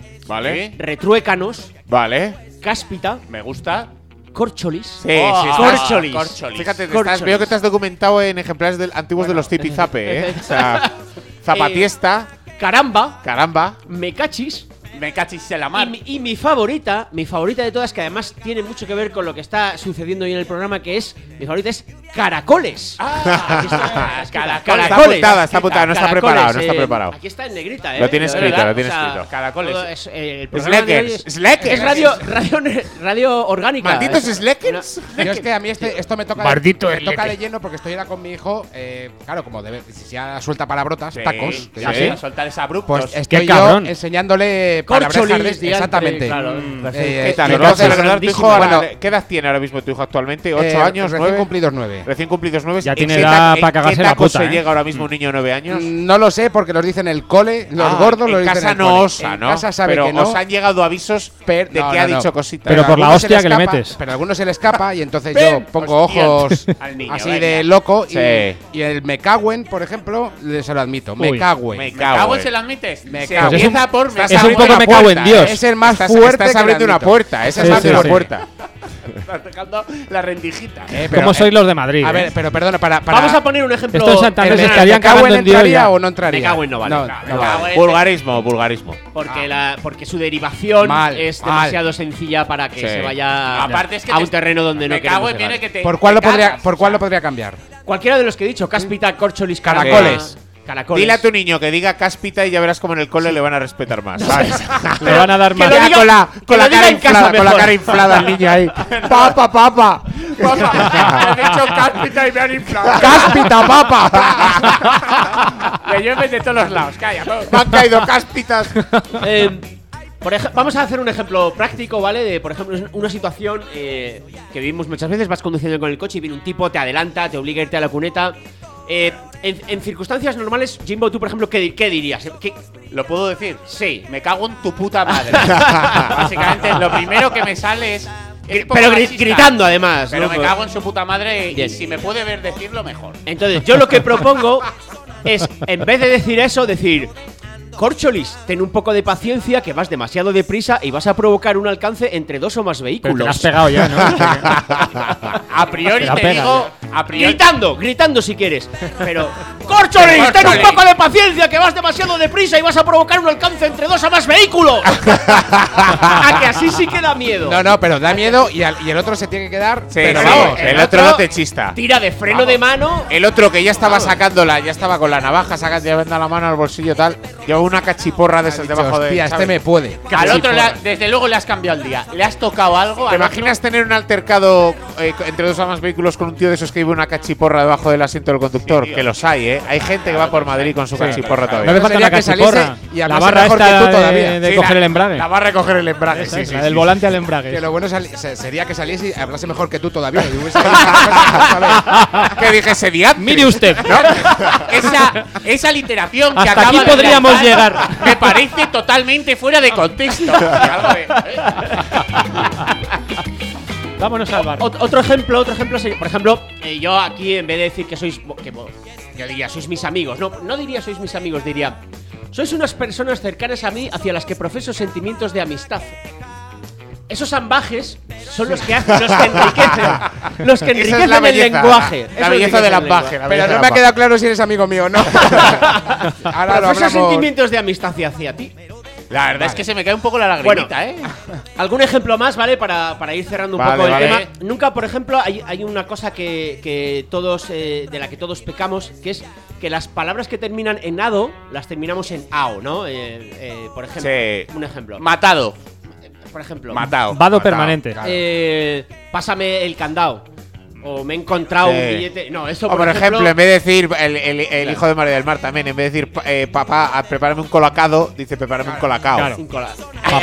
Speaker 2: Vale.
Speaker 6: retruécanos,
Speaker 2: Vale.
Speaker 6: cáspita,
Speaker 3: Me gusta.
Speaker 6: córcholis.
Speaker 2: Sí,
Speaker 3: Oh,
Speaker 2: sí,
Speaker 3: ah,
Speaker 2: estás-
Speaker 6: corcholis.
Speaker 3: corcholis.
Speaker 2: Fíjate, te
Speaker 6: Corcholis.
Speaker 2: estás- veo que te has documentado en ejemplares del- antiguos de los tipizape, ¿eh? O sea, zapatiesta,
Speaker 6: Caramba,
Speaker 2: caramba.
Speaker 6: me cachis.
Speaker 3: Me cachis en la
Speaker 6: Y
Speaker 3: mar.
Speaker 6: mi, y mi favorita, mi favorita de todas, que además tiene mucho que ver con lo que está sucediendo hoy en el programa, que es, mi favorita es caracoles.
Speaker 3: Ah, aquí está.
Speaker 6: Cara-
Speaker 3: Caracoles.
Speaker 2: Está
Speaker 6: caracoles.
Speaker 2: apuntada, está apuntada, no está
Speaker 6: Caracoles,
Speaker 2: preparado, no está
Speaker 6: eh,
Speaker 2: preparado.
Speaker 6: Aquí está en negrita, ¿eh?
Speaker 2: Lo tiene
Speaker 6: De
Speaker 2: escrito,
Speaker 6: verdad,
Speaker 2: lo tiene
Speaker 6: o sea,
Speaker 2: escrito.
Speaker 3: Caracoles.
Speaker 6: todo es, eh, el programa de hoy
Speaker 2: Slackers,
Speaker 6: es,
Speaker 2: slackers.
Speaker 6: es radio, radio, radio orgánica.
Speaker 2: Malditos
Speaker 6: eh.
Speaker 2: slackers.
Speaker 5: Yo es que a mí este, esto me toca,
Speaker 4: Maldito
Speaker 5: me
Speaker 4: el
Speaker 5: toca
Speaker 4: leque.
Speaker 5: de lleno porque estoy ahora con mi hijo. eh, claro, como debe, si ya suelta palabrotas,
Speaker 3: Sí,
Speaker 5: tacos. que
Speaker 3: ya
Speaker 5: sí,
Speaker 3: sé, soltar esa abruptos.
Speaker 5: Pues estoy yo
Speaker 4: cabrón.
Speaker 5: enseñándole
Speaker 6: Corcholis,
Speaker 5: palabras
Speaker 6: diantre,
Speaker 5: exactamente.
Speaker 6: claro,
Speaker 5: Mm,
Speaker 6: perfecto.
Speaker 5: eh,
Speaker 2: ¿Qué tal?
Speaker 5: y
Speaker 2: ¿Le vas a
Speaker 5: entonces-
Speaker 2: recordar tu hijo
Speaker 5: grandísimo.
Speaker 2: ahora?
Speaker 5: Bueno,
Speaker 2: ¿Qué edad tiene ahora mismo tu hijo actualmente? ¿Ocho
Speaker 5: eh,
Speaker 2: años?
Speaker 5: Recién
Speaker 2: ¿Nueve?
Speaker 5: cumplidos nueve.
Speaker 2: Recién cumplidos nueve.
Speaker 4: Ya
Speaker 2: ¿En
Speaker 4: tiene
Speaker 2: qué
Speaker 4: edad
Speaker 2: ta-
Speaker 4: para
Speaker 2: en
Speaker 4: cagarse
Speaker 2: qué
Speaker 4: la
Speaker 2: tacos
Speaker 4: puta,
Speaker 2: se
Speaker 4: ¿eh?
Speaker 2: llega ahora mismo un niño de nueve años?
Speaker 5: Mm, No lo sé porque los dicen en el cole, los
Speaker 2: Ah,
Speaker 5: gordos los
Speaker 2: en
Speaker 5: dicen
Speaker 2: casa
Speaker 5: en el
Speaker 2: no
Speaker 5: cole.
Speaker 2: osa,
Speaker 5: En
Speaker 2: ¿no?
Speaker 5: casa sabe
Speaker 2: Pero
Speaker 5: que no.
Speaker 2: os han llegado avisos
Speaker 5: Pero-
Speaker 2: de
Speaker 5: no,
Speaker 2: que
Speaker 5: no,
Speaker 2: ha
Speaker 5: no.
Speaker 2: dicho cositas.
Speaker 4: Pero por la
Speaker 5: algunos se
Speaker 4: hostia
Speaker 5: le
Speaker 4: que le
Speaker 5: escapa,
Speaker 4: metes.
Speaker 5: Pero a algunos se le escapa y entonces
Speaker 3: Ven,
Speaker 5: yo pongo
Speaker 3: hostia,
Speaker 5: ojos
Speaker 3: al niño,
Speaker 5: así
Speaker 3: venga.
Speaker 5: de loco y,
Speaker 2: Sí.
Speaker 5: y el me cagüen, por ejemplo, le- se lo admito. Me
Speaker 4: Uy.
Speaker 5: cagüen.
Speaker 2: Me
Speaker 3: ¿Me cago
Speaker 2: cago
Speaker 3: en
Speaker 2: en-
Speaker 3: se lo admites?
Speaker 5: Me
Speaker 3: Se
Speaker 5: cago.
Speaker 4: Pues es
Speaker 3: empieza
Speaker 4: un-
Speaker 3: por.
Speaker 2: Estás
Speaker 4: Es un
Speaker 2: abriendo
Speaker 4: poco
Speaker 2: una
Speaker 4: me cago en
Speaker 2: puerta,
Speaker 4: Dios.
Speaker 2: ¿eh?
Speaker 5: Es el más
Speaker 2: Estás,
Speaker 5: fuerte
Speaker 2: estás
Speaker 5: que
Speaker 2: abriendo
Speaker 5: le
Speaker 2: una
Speaker 5: admito.
Speaker 2: puerta. Esa
Speaker 4: Sí,
Speaker 2: es más
Speaker 4: sí,
Speaker 2: de una
Speaker 4: sí.
Speaker 2: puerta.
Speaker 3: Estás tocando la rendijita.
Speaker 5: Eh, pero,
Speaker 4: ¿Cómo
Speaker 5: eh,
Speaker 4: sois los de Madrid?
Speaker 5: A
Speaker 4: eh?
Speaker 5: ver, pero perdona, para. para
Speaker 6: Vamos a poner un ejemplo.
Speaker 4: Esto en Santander
Speaker 5: ¿el
Speaker 4: se
Speaker 5: me-
Speaker 4: estarían
Speaker 5: me cagüen
Speaker 4: cagando en Dios
Speaker 5: entraría
Speaker 4: ya.
Speaker 5: o no entraría?
Speaker 6: Me cagüen no vale.
Speaker 5: No,
Speaker 6: Me
Speaker 5: no
Speaker 6: cago
Speaker 5: vale.
Speaker 6: en-
Speaker 2: Vulgarismo, vulgarismo.
Speaker 6: Porque, la, porque su derivación
Speaker 5: Mal,
Speaker 6: es
Speaker 5: mal.
Speaker 6: demasiado sencilla para que
Speaker 2: Sí.
Speaker 6: se vaya
Speaker 3: Aparte es que
Speaker 6: a
Speaker 3: te-
Speaker 6: un terreno donde no
Speaker 3: Me cago
Speaker 6: queremos
Speaker 3: en viene
Speaker 6: llegar.
Speaker 3: que te.
Speaker 5: ¿Por cuál,
Speaker 3: te
Speaker 5: lo podría,
Speaker 3: cagas,
Speaker 5: ¿Por
Speaker 3: o
Speaker 5: cuál
Speaker 3: sea,
Speaker 5: lo podría cambiar?
Speaker 6: Cualquiera de los que he dicho, cáspita, córcholis,
Speaker 5: Caracoles.
Speaker 6: Caracoles.
Speaker 2: Dile a tu niño que diga cáspita y ya verás como en el cole le van a respetar más. ¿Sabes?
Speaker 4: Le van a dar
Speaker 6: Que
Speaker 4: más.
Speaker 6: lo
Speaker 2: Ya
Speaker 6: diga-
Speaker 2: con la,
Speaker 6: que
Speaker 2: con
Speaker 6: lo
Speaker 2: la
Speaker 6: diga
Speaker 2: cara
Speaker 6: en casa
Speaker 2: inflada, con la
Speaker 6: mejor.
Speaker 2: cara inflada el niño ahí. Papa, papa.
Speaker 3: Papá, he dicho cáspita y me han inflado.
Speaker 5: ¡Cáspita, papa!
Speaker 3: Me llueven de todos los lados. Calla.
Speaker 2: Me han caído cáspitas.
Speaker 6: Eh, por ej- vamos a hacer un ejemplo práctico, ¿vale? De, por ejemplo, una situación eh, que vivimos muchas veces. Vas conduciendo con el coche y viene un tipo, te adelanta, te obliga a irte a la cuneta. Eh, en, en circunstancias normales, Jimbo, tú, por ejemplo, ¿qué, di- qué dirías? ¿Qué-
Speaker 3: ¿Lo puedo decir?
Speaker 6: Sí.
Speaker 3: Me cago en tu puta madre. Básicamente, lo primero que me sale es. es poco
Speaker 6: Pero gri-
Speaker 3: machista,
Speaker 6: gritando, además.
Speaker 3: Pero
Speaker 6: ¿no?
Speaker 3: me cago en su puta madre y
Speaker 6: Bien.
Speaker 3: si me puede ver decirlo, mejor.
Speaker 6: Entonces, yo lo que propongo es, en vez de decir eso, decir: Córcholis, ten un poco de paciencia, que vas demasiado deprisa y vas a provocar un alcance entre dos o más
Speaker 4: Pero te
Speaker 6: vehículos.
Speaker 4: la has pegado ya, ¿no?
Speaker 3: A priori
Speaker 4: Te la
Speaker 3: te
Speaker 4: pega,
Speaker 3: digo. A priori.
Speaker 6: Gritando, gritando si quieres. Pero, ¡Córcholis! ¡Ten un poco de paciencia, que vas demasiado deprisa y vas a provocar un alcance entre dos a más vehículos! A que así sí que da miedo.
Speaker 5: No, no, pero da miedo y, al- y el otro se tiene que quedar.
Speaker 2: Sí,
Speaker 5: pero
Speaker 2: sí,
Speaker 5: vamos,
Speaker 2: el, otro no te chista.
Speaker 6: Tira de freno de mano.
Speaker 2: El otro que ya estaba sacándola, ya estaba con la navaja sacando, llevando la mano al bolsillo tal, lleva una cachiporra de esas
Speaker 5: dicho,
Speaker 2: debajo de.
Speaker 5: hostia, este
Speaker 2: ¿sabes?
Speaker 5: me puede.
Speaker 6: Al otro, le ha- desde luego, le has cambiado el día. ¿Le has tocado algo?
Speaker 2: ¿Te
Speaker 6: al
Speaker 2: imaginas tener un altercado eh, entre dos o más vehículos con un tío de esos que lleva una cachiporra debajo del asiento del conductor? Que los hay, ¿eh? Hay gente que va por Madrid con su cachiporra
Speaker 4: No
Speaker 2: todavía.
Speaker 4: hace falta
Speaker 5: sería
Speaker 4: una
Speaker 5: que saliese
Speaker 4: cachiporra.
Speaker 5: y
Speaker 4: La
Speaker 5: además
Speaker 4: barra
Speaker 5: mejor que
Speaker 4: esta
Speaker 5: tú
Speaker 4: de,
Speaker 5: todavía.
Speaker 4: de
Speaker 2: Sí,
Speaker 4: coger
Speaker 2: la-
Speaker 4: el embrague.
Speaker 2: La va a recoger el embrague,
Speaker 4: Esa
Speaker 2: sí,
Speaker 4: es,
Speaker 2: sí,
Speaker 4: la
Speaker 2: sí,
Speaker 4: del
Speaker 2: sí.
Speaker 4: volante al embrague.
Speaker 5: Que lo bueno sali- se- sería que saliese y hablase mejor que tú todavía. Y hubiese dicho cosas, ¿sabes?
Speaker 2: Que dijese diantre.
Speaker 4: Mire usted.
Speaker 6: Esa, esa literación que
Speaker 4: Hasta
Speaker 6: acaba
Speaker 4: aquí
Speaker 6: de
Speaker 4: podríamos
Speaker 6: lanzar
Speaker 4: llegar.
Speaker 6: Me parece totalmente fuera de contexto. Algo de-
Speaker 4: Vámonos al bar.
Speaker 6: Ot- otro ejemplo, otro ejemplo sería, por ejemplo, eh, yo aquí en vez de decir que sois, bo- que bo- yo diría sois mis amigos, no, no diría sois mis amigos, diría sois unas personas cercanas a mí hacia las que profeso sentimientos de amistad. Esos ambajes son los que hacen, los que enriquecen, los que
Speaker 2: Esa es
Speaker 6: enriquecen
Speaker 2: la
Speaker 6: el
Speaker 2: belleza,
Speaker 6: lenguaje.
Speaker 2: la
Speaker 6: Eso
Speaker 2: belleza
Speaker 6: enriquece
Speaker 2: del
Speaker 6: el
Speaker 2: ambaje,
Speaker 6: lenguaje.
Speaker 2: la
Speaker 5: Pero no me ha quedado claro si eres amigo mío o no. Ahora lo
Speaker 6: Profeso
Speaker 5: hablamos.
Speaker 6: sentimientos de amistad hacia, hacia ti.
Speaker 2: La verdad es que se me cae un poco la lagrimita,
Speaker 6: Bueno.
Speaker 2: ¿eh?
Speaker 6: ¿Algún ejemplo más, vale? Para, para ir cerrando un
Speaker 2: Vale,
Speaker 6: poco el
Speaker 2: vale.
Speaker 6: tema. Nunca, por ejemplo, hay, hay una cosa que, que todos, eh, de la que todos pecamos, que es que las palabras que terminan en ado, las terminamos en ao, ¿no? Eh, eh, por ejemplo,
Speaker 2: Sí.
Speaker 6: un ejemplo.
Speaker 2: Matado.
Speaker 6: Por ejemplo,
Speaker 2: Matado.
Speaker 4: Vado
Speaker 2: Matao.
Speaker 4: permanente.
Speaker 6: eh, pásame el candado. O me he encontrado
Speaker 2: Sí.
Speaker 6: un billete. No, eso
Speaker 2: O
Speaker 6: por,
Speaker 2: por ejemplo, en vez de decir el, el- el hijo de María del Mar también, en vez de decir eh, papá, ah, prepárame un colacado, dice prepárame un colacao.
Speaker 4: Claro.
Speaker 6: sin cola.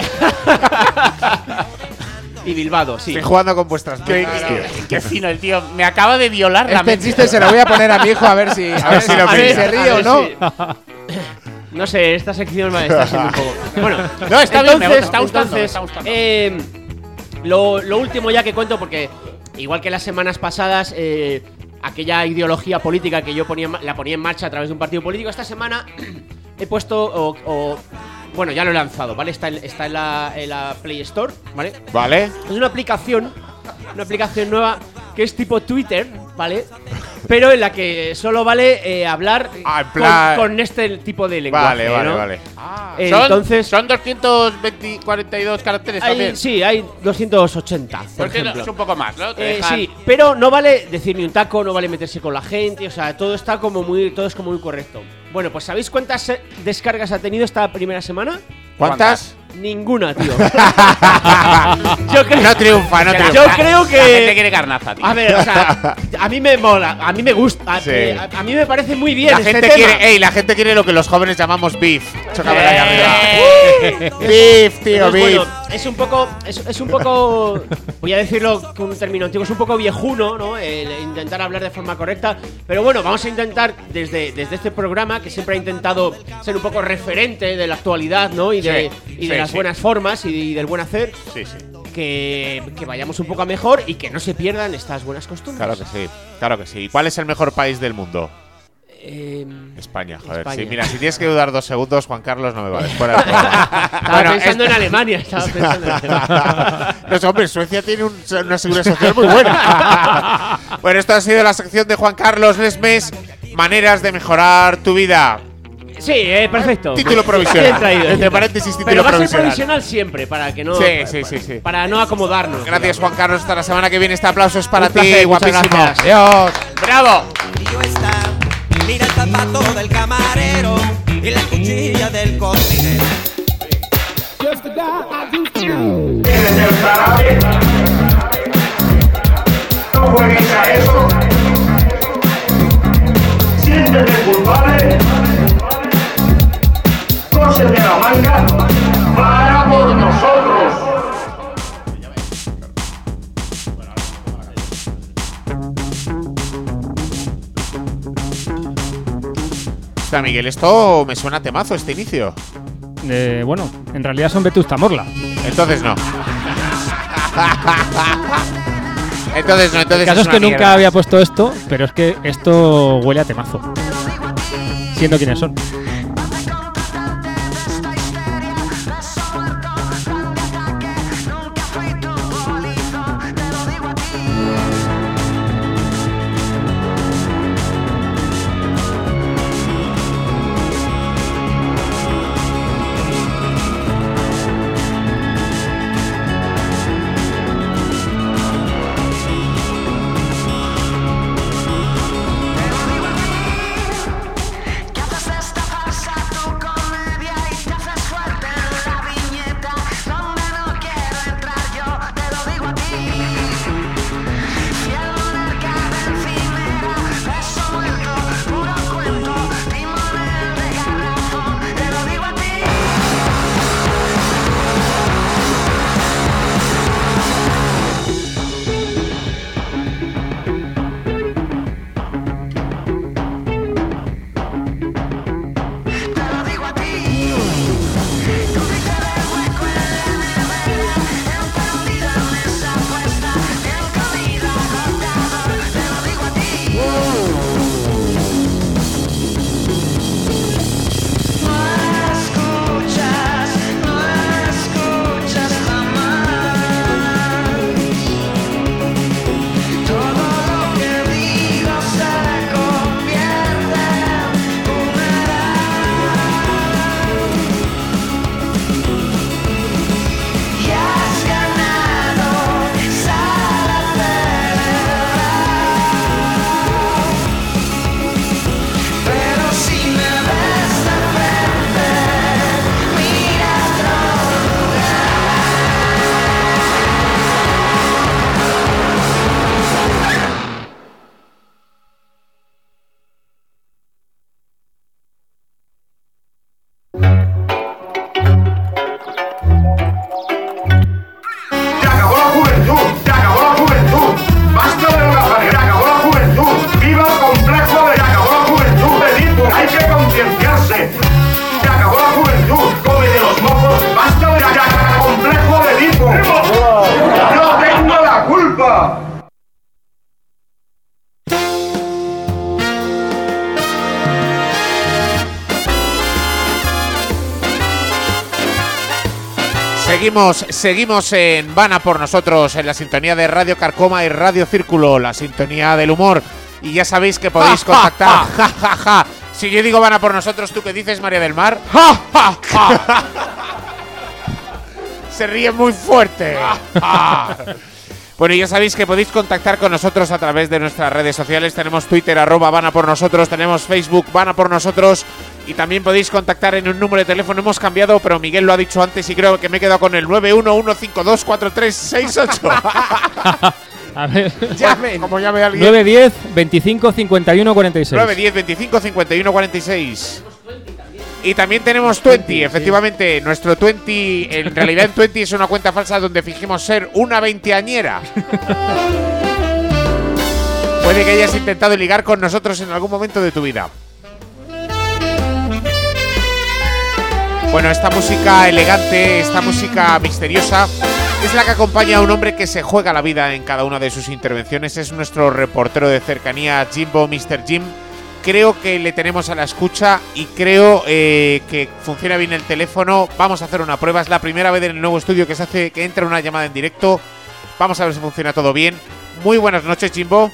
Speaker 6: Y Bilbado, sí.
Speaker 2: Estoy jugando con vuestras
Speaker 6: Qué,
Speaker 2: mentes, tío.
Speaker 6: qué fino el tío. Me acaba de violar la
Speaker 5: Este
Speaker 6: mente.
Speaker 5: chiste se lo voy a poner a mi hijo a ver si, a ver si lo
Speaker 6: A ver,
Speaker 5: se
Speaker 6: a
Speaker 5: ríe
Speaker 6: ver
Speaker 5: o no.
Speaker 6: si- No sé, esta sección me está siendo un poco. Bueno,
Speaker 2: No, está bien, me
Speaker 6: entonces,
Speaker 2: está gustando, me
Speaker 6: entonces,
Speaker 2: está gustando.
Speaker 6: eh, lo, lo último ya que cuento, porque igual que las semanas pasadas, eh, aquella ideología política que yo ponía, en ma- la ponía en marcha a través de un partido político, esta semana he puesto, o, o- bueno, ya lo he lanzado, ¿vale? Está, en, está en, la, en la Play Store, ¿vale?
Speaker 2: ¿Vale?
Speaker 6: Es una aplicación, una aplicación nueva que es tipo Twitter, ¿vale? Pero en la que solo vale eh, hablar
Speaker 2: Ah, en
Speaker 6: con-
Speaker 2: plan-
Speaker 6: con, este tipo de lenguaje.
Speaker 2: Vale, vale,
Speaker 6: ¿no?
Speaker 2: vale.
Speaker 6: Eh,
Speaker 2: Son-
Speaker 6: Entonces,
Speaker 2: son doscientos veinte, cuarenta y dos caracteres
Speaker 6: hay-
Speaker 2: también.
Speaker 6: sí, hay doscientos ochenta, por
Speaker 2: Porque
Speaker 6: ejemplo.
Speaker 2: es un poco más, ¿no? Te
Speaker 6: Eh,
Speaker 2: dejan-
Speaker 6: sí, pero no vale decir ni un taco, no vale meterse con la gente, o sea, todo está como muy, todo es como muy correcto. Bueno, pues ¿sabéis cuántas eh, descargas ha tenido esta primera semana?
Speaker 2: ¿Cuántas?
Speaker 6: Ninguna, tío. Yo creo,
Speaker 2: No triunfa, no triunfa.
Speaker 6: yo creo que
Speaker 3: La gente quiere carnaza, tío.
Speaker 6: A ver, o sea, a mí me mola, a mí me gusta, a,
Speaker 2: Sí.
Speaker 6: eh, a- a mí me parece muy bien
Speaker 2: La
Speaker 6: este
Speaker 2: gente
Speaker 6: tema.
Speaker 2: quiere, ey, la gente quiere lo que los jóvenes llamamos beef. Chócame ahí
Speaker 6: Eh.
Speaker 2: arriba. Beef, tío,
Speaker 6: Entonces,
Speaker 2: beef.
Speaker 6: bueno, es un poco, es, es un poco, voy a decirlo con un término antiguo, es un poco viejuno, ¿no? El intentar hablar de forma correcta, pero bueno, vamos a intentar desde, desde este programa, que siempre ha intentado ser un poco referente de la actualidad, ¿no? Y de,
Speaker 2: Sí,
Speaker 6: y de
Speaker 2: sí,
Speaker 6: las
Speaker 2: sí.
Speaker 6: buenas formas y, de- y del buen hacer,
Speaker 2: Sí, sí.
Speaker 6: que, que vayamos un poco a mejor y que no se pierdan estas buenas costumbres.
Speaker 2: Claro que sí, claro que sí. ¿Y cuál es el mejor país del mundo?
Speaker 6: Eh,
Speaker 2: España, joder.
Speaker 6: España.
Speaker 2: Sí, mira, si tienes que dudar dos segundos, Juan Carlos, no me vales. Fuera del programa.
Speaker 6: estaba
Speaker 2: Bueno,
Speaker 6: pensando
Speaker 2: es-
Speaker 6: en Alemania, estaba pensando en Alemania.
Speaker 2: No, hombre, Suecia tiene un- una seguridad social muy buena. Bueno, esto ha sido la sección de Juan Carlos Lesmes. Maneras de mejorar tu vida.
Speaker 6: Sí, eh, perfecto.
Speaker 2: Título provisional.
Speaker 6: Bien traído.
Speaker 2: Entre paréntesis, título
Speaker 6: Pero va a ser
Speaker 2: provisional.
Speaker 6: provisional siempre, para que no.
Speaker 2: Sí,
Speaker 6: para,
Speaker 2: sí, sí, sí.
Speaker 6: Para no acomodarnos.
Speaker 2: Gracias, Juan Carlos. Hasta la semana que viene. Este aplauso es para
Speaker 6: Un
Speaker 2: ti,
Speaker 6: placer, muchas
Speaker 2: guapísimo.
Speaker 6: gracias.
Speaker 2: Adiós. ¡Bravo!
Speaker 8: Frío está, mira el zapato del camarero y la cuchilla del cocinero.
Speaker 1: Tienes el jarabe. No juegues a eso. Siéntete culpable. Cósete la manga. Para por nosotros.
Speaker 2: O sea, Miguel, esto me suena a temazo, este inicio.
Speaker 4: Eh, bueno, en realidad son Vetusta Morla.
Speaker 2: Entonces no. Entonces no, entonces
Speaker 4: El caso es
Speaker 2: una
Speaker 4: que nunca
Speaker 2: mierda.
Speaker 4: había puesto esto, pero es que esto huele a temazo. Siendo quienes son.
Speaker 2: Seguimos, seguimos en Van a por nosotros, en la sintonía de Radio Carcoma y Radio Círculo, la sintonía del humor. Y ya sabéis que podéis contactar. Ja, ja, ja. Si yo digo van a por nosotros, ¿tú qué dices, María del Mar? Ja, ja, ja. Se ríe muy fuerte. Bueno, ya sabéis que podéis contactar con nosotros a través de nuestras redes sociales. Tenemos Twitter, arroba van a por nosotros. Tenemos Facebook, van a por nosotros. Y también podéis contactar en un número de teléfono. Hemos cambiado, pero Miguel lo ha dicho antes y creo que me he quedado con el nueve uno uno cinco dos cuatro tres seis ocho.
Speaker 4: A ver.
Speaker 2: Llame, como llame alguien.
Speaker 4: nueve diez, veinticinco, cincuenta y uno, cuarenta y seis.
Speaker 2: nueve diez, veinticinco, cincuenta y uno, cuarenta y seis. Y también tenemos veinte, efectivamente. Nuestro veinte, en realidad en veinte es una cuenta falsa donde fingimos ser una veinteañera. Puede que hayas intentado ligar con nosotros en algún momento de tu vida. Bueno, esta música elegante, esta música misteriosa, es la que acompaña a un hombre que se juega la vida en cada una de sus intervenciones. Es nuestro reportero de cercanía, Jimbo, mister Jim. Creo que le tenemos a la escucha y creo eh, que funciona bien el teléfono. Vamos a hacer una prueba. Es la primera vez en el nuevo estudio que se hace que entra una llamada en directo. Vamos a ver si funciona todo bien. Muy buenas noches, Jimbo.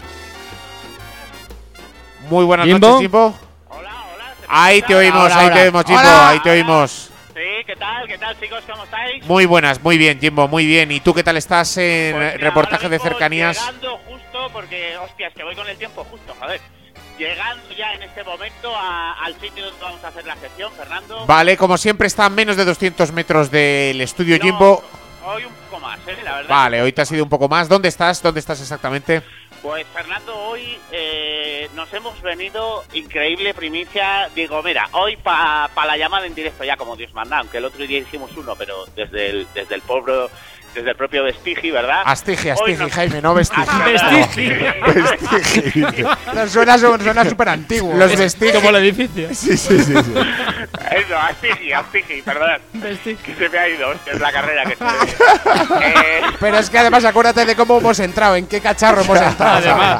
Speaker 2: Muy buenas
Speaker 4: ¿Jimbo?
Speaker 2: noches, Jimbo. Ahí te oímos,
Speaker 6: Ahora,
Speaker 2: ahí
Speaker 6: ahora.
Speaker 2: te oímos, Jimbo,
Speaker 9: Hola,
Speaker 2: ahí te
Speaker 9: hola.
Speaker 2: oímos.
Speaker 9: Sí, ¿qué tal? ¿Qué tal, chicos? ¿Cómo estáis?
Speaker 2: Muy buenas, muy bien, Jimbo, muy bien. ¿Y tú qué tal estás en
Speaker 9: Pues
Speaker 2: eh,
Speaker 9: mira,
Speaker 2: reportaje
Speaker 9: ahora
Speaker 2: de
Speaker 9: mismo
Speaker 2: cercanías?
Speaker 9: Llegando justo, porque, hostias, que voy con el tiempo justo, joder. Llegando ya en este momento a- al sitio donde vamos a hacer la sesión, Fernando.
Speaker 2: Vale, como siempre está a menos de doscientos metros del estudio,
Speaker 9: No,
Speaker 2: Jimbo.
Speaker 9: Hoy un poco más, ¿eh? La verdad.
Speaker 2: Vale, hoy te has ido un poco más. ¿Dónde estás? ¿Dónde estás exactamente?
Speaker 9: Pues, Fernando, hoy eh, nos hemos venido, increíble primicia. Digo, mira, hoy para pa la llamada en directo, ya como Dios manda, aunque el otro día hicimos uno, pero desde el, desde el pueblo, desde el propio Vestigi, ¿verdad?
Speaker 2: Astigi,
Speaker 9: Hoy
Speaker 2: Astigi,
Speaker 9: nos-
Speaker 2: Jaime, no Vestigi.
Speaker 6: Vestigi.
Speaker 5: No, suena suena súper antiguo.
Speaker 2: Los Vestigi.
Speaker 4: Como el edificio.
Speaker 2: Sí, sí, sí, sí.
Speaker 9: Eso, Astigi, Astigi, perdón. Que se me ha ido, hostia, es la carrera que estoy. eh,
Speaker 5: Pero es que además acuérdate de cómo hemos entrado, en qué cacharro hemos entrado.
Speaker 4: Además.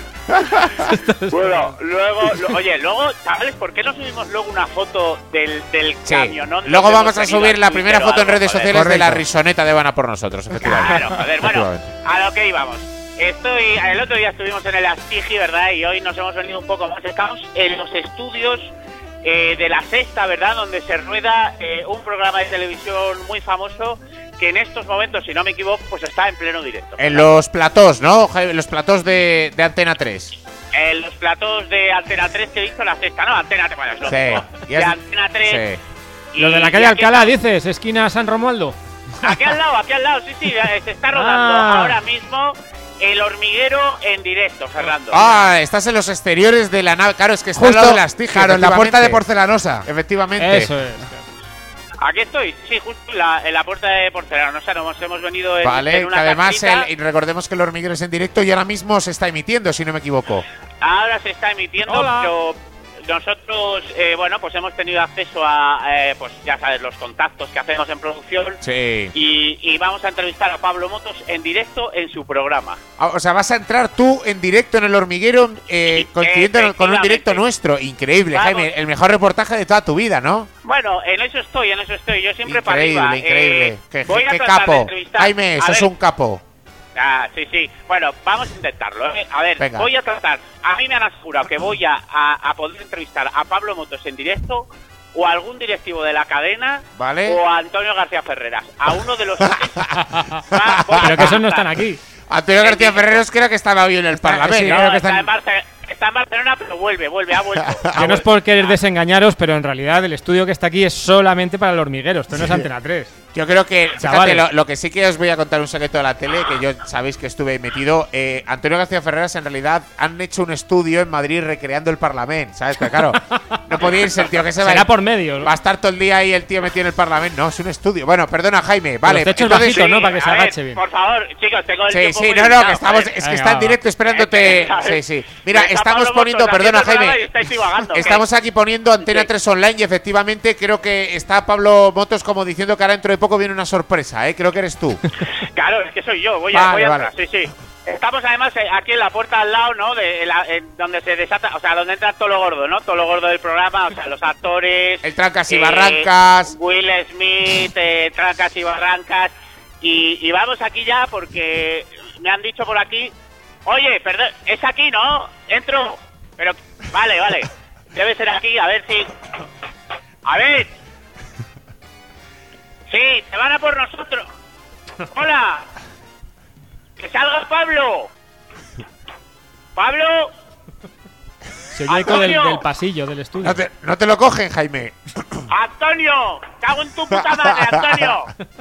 Speaker 9: bueno, luego, lo- oye, luego, chavales, ¿por qué no subimos luego una foto del, del
Speaker 2: Sí.
Speaker 9: camionón?
Speaker 2: Luego
Speaker 9: donde
Speaker 2: vamos
Speaker 9: hemos
Speaker 2: a
Speaker 9: venido
Speaker 2: subir
Speaker 9: al
Speaker 2: la primera
Speaker 9: Twitter o
Speaker 2: foto en
Speaker 9: algo,
Speaker 2: redes
Speaker 9: joder?
Speaker 2: sociales de la
Speaker 5: Correcto.
Speaker 2: risoneta de Van a por nosotros, efectivamente.
Speaker 9: Claro, joder, bueno,
Speaker 2: Efectivamente.
Speaker 9: a lo que íbamos. Estoy, el otro día estuvimos en el Astigi, ¿verdad? Y hoy nos hemos venido un poco más. Estamos en los estudios eh, de La Sexta, ¿verdad? Donde se rueda eh, un programa de televisión muy famoso que en estos momentos, si no me equivoco, pues está en pleno directo.
Speaker 2: En los platós, ¿no? Jaime? Los platós de, de Antena tres.
Speaker 9: En los platos de Antena tres que he visto La Sexta, ¿no? Antena tres, bueno, es lógico.
Speaker 2: Sí. Y
Speaker 9: De
Speaker 2: has-
Speaker 9: Antena tres.
Speaker 2: Sí.
Speaker 9: y-
Speaker 4: Los de la
Speaker 9: y
Speaker 4: calle
Speaker 9: aquí-
Speaker 4: Alcalá, dices, esquina San Romualdo.
Speaker 9: Aquí al lado, aquí al lado, sí, sí, eh, se está rodando
Speaker 4: Ah.
Speaker 9: ahora mismo El Hormiguero en directo, Fernando.
Speaker 2: Ah, estás en los exteriores de la nave. Claro, es que está al lado de las Astigi.
Speaker 5: claro, en la puerta de
Speaker 2: efectivamente.
Speaker 5: porcelanosa.
Speaker 2: Efectivamente.
Speaker 4: Eso es.
Speaker 9: Aquí estoy, sí, justo en la, en la puerta de porcelana. O sea, nos hemos venido en,
Speaker 2: Vale,
Speaker 9: en una
Speaker 2: que además
Speaker 9: casita.
Speaker 2: el- y recordemos que el hormiguero es en directo y ahora mismo se está emitiendo, si no me equivoco.
Speaker 9: Ahora se está emitiendo,
Speaker 4: Hola.
Speaker 9: pero nosotros, eh, bueno, pues hemos tenido acceso a, eh, pues ya sabes, los contactos que hacemos en producción.
Speaker 2: Sí.
Speaker 9: Y, y vamos a entrevistar a Pablo Motos en directo en su programa.
Speaker 2: Ah, o sea, vas a entrar tú en directo en el hormiguero, eh,
Speaker 9: Sí,
Speaker 2: coincidiendo con un
Speaker 9: efectivamente.
Speaker 2: directo nuestro. Increíble,
Speaker 9: Vamos.
Speaker 2: Jaime. El mejor reportaje de toda tu vida, ¿no?
Speaker 9: Bueno, en eso estoy, en eso estoy. Yo siempre para
Speaker 2: Increíble,
Speaker 9: arriba.
Speaker 2: increíble.
Speaker 9: Eh,
Speaker 2: qué
Speaker 9: voy a
Speaker 2: qué
Speaker 9: tratar de
Speaker 2: capo.
Speaker 9: entrevistar-
Speaker 2: Jaime,
Speaker 9: a
Speaker 2: sos
Speaker 9: ver,
Speaker 2: un capo.
Speaker 9: Ah, sí, sí. Bueno, vamos a intentarlo. ¿eh? A ver,
Speaker 2: Venga.
Speaker 9: voy a tratar. A mí me han asegurado que voy a, a, a poder entrevistar a Pablo Motos en directo o a algún directivo de la cadena
Speaker 2: Vale.
Speaker 9: o a Antonio García Ferreras. A uno de los tres. Va, voy a
Speaker 4: Pero que esos no
Speaker 9: tratar.
Speaker 4: están aquí.
Speaker 2: Antonio García Ferreros creo que estaba hoy en el Parlamento.
Speaker 5: sí,
Speaker 2: ¿no?
Speaker 5: creo que
Speaker 9: Está
Speaker 5: están-
Speaker 9: en, Barce- está en Barcelona, pero vuelve, vuelve, ha vuelto.
Speaker 4: Que no es por querer desengañaros, pero en realidad el estudio que está aquí es solamente para el hormiguero. Esto no es Antena tres.
Speaker 2: Yo creo que, fíjate,
Speaker 4: Chavales.
Speaker 2: lo, lo que sí que os voy a contar un secreto de la tele, que yo sabéis que estuve metido. Eh, Antonio García Ferreras, en realidad, han hecho un estudio en Madrid recreando el Parlamento, ¿sabes? Pero claro, no podía irse el tío que se va.
Speaker 4: Será
Speaker 2: a ir-
Speaker 4: por medio, ¿no?
Speaker 2: Va a estar todo el día ahí el tío metido en el Parlamento. No, es un estudio. Bueno, perdona, Jaime. Vale,
Speaker 4: Los techos
Speaker 2: entonces-
Speaker 4: bajitos, ¿no? Para que se
Speaker 9: a ver,
Speaker 4: agache bien.
Speaker 9: Por favor, chicos, tengo el
Speaker 2: Sí,
Speaker 9: tiempo
Speaker 2: sí,
Speaker 9: muy
Speaker 2: no, no,
Speaker 9: limitado,
Speaker 2: que estamos,
Speaker 9: joder.
Speaker 2: es que
Speaker 4: Venga,
Speaker 2: está en
Speaker 4: va.
Speaker 2: directo esperándote.
Speaker 9: Es que,
Speaker 2: Sí,
Speaker 9: ¿sabes?
Speaker 2: sí. Mira,
Speaker 9: Me está
Speaker 2: estamos
Speaker 9: Pablo
Speaker 2: poniendo,
Speaker 9: Motos
Speaker 2: perdona
Speaker 9: haciendo el programa
Speaker 2: Jaime,
Speaker 9: y estáis divagando, ¿qué?
Speaker 2: estamos aquí poniendo Antena
Speaker 9: Sí.
Speaker 2: tres Online y efectivamente creo que está Pablo Motos como diciendo que ahora dentro de poco viene una sorpresa, ¿eh? Creo que eres tú.
Speaker 9: Claro, es que soy yo, voy,
Speaker 2: Vale,
Speaker 9: a, voy
Speaker 2: vale.
Speaker 9: atrás, sí, sí. Estamos además eh, aquí en la puerta al lado, ¿no? De la, en donde se desata, o sea, donde entra todo lo gordo, ¿no? Todo lo gordo del programa, o sea, los actores.
Speaker 2: El Trancas y
Speaker 9: eh,
Speaker 2: Barrancas.
Speaker 9: Will Smith, eh, Trancas y Barrancas. Y, y vamos aquí ya porque me han dicho por aquí. Oye, perdón, es aquí, ¿no? Entro. Pero, vale, vale. Debe ser aquí, a ver si. A ver. Sí, te van a por nosotros. Hola. ¡Que salga Pablo! ¡Pablo!
Speaker 4: Se oye eco del,
Speaker 9: Antonio.
Speaker 4: del pasillo del estudio.
Speaker 2: No te, no te lo cogen, Jaime.
Speaker 9: ¡Antonio! ¡Cago en tu puta madre, Antonio!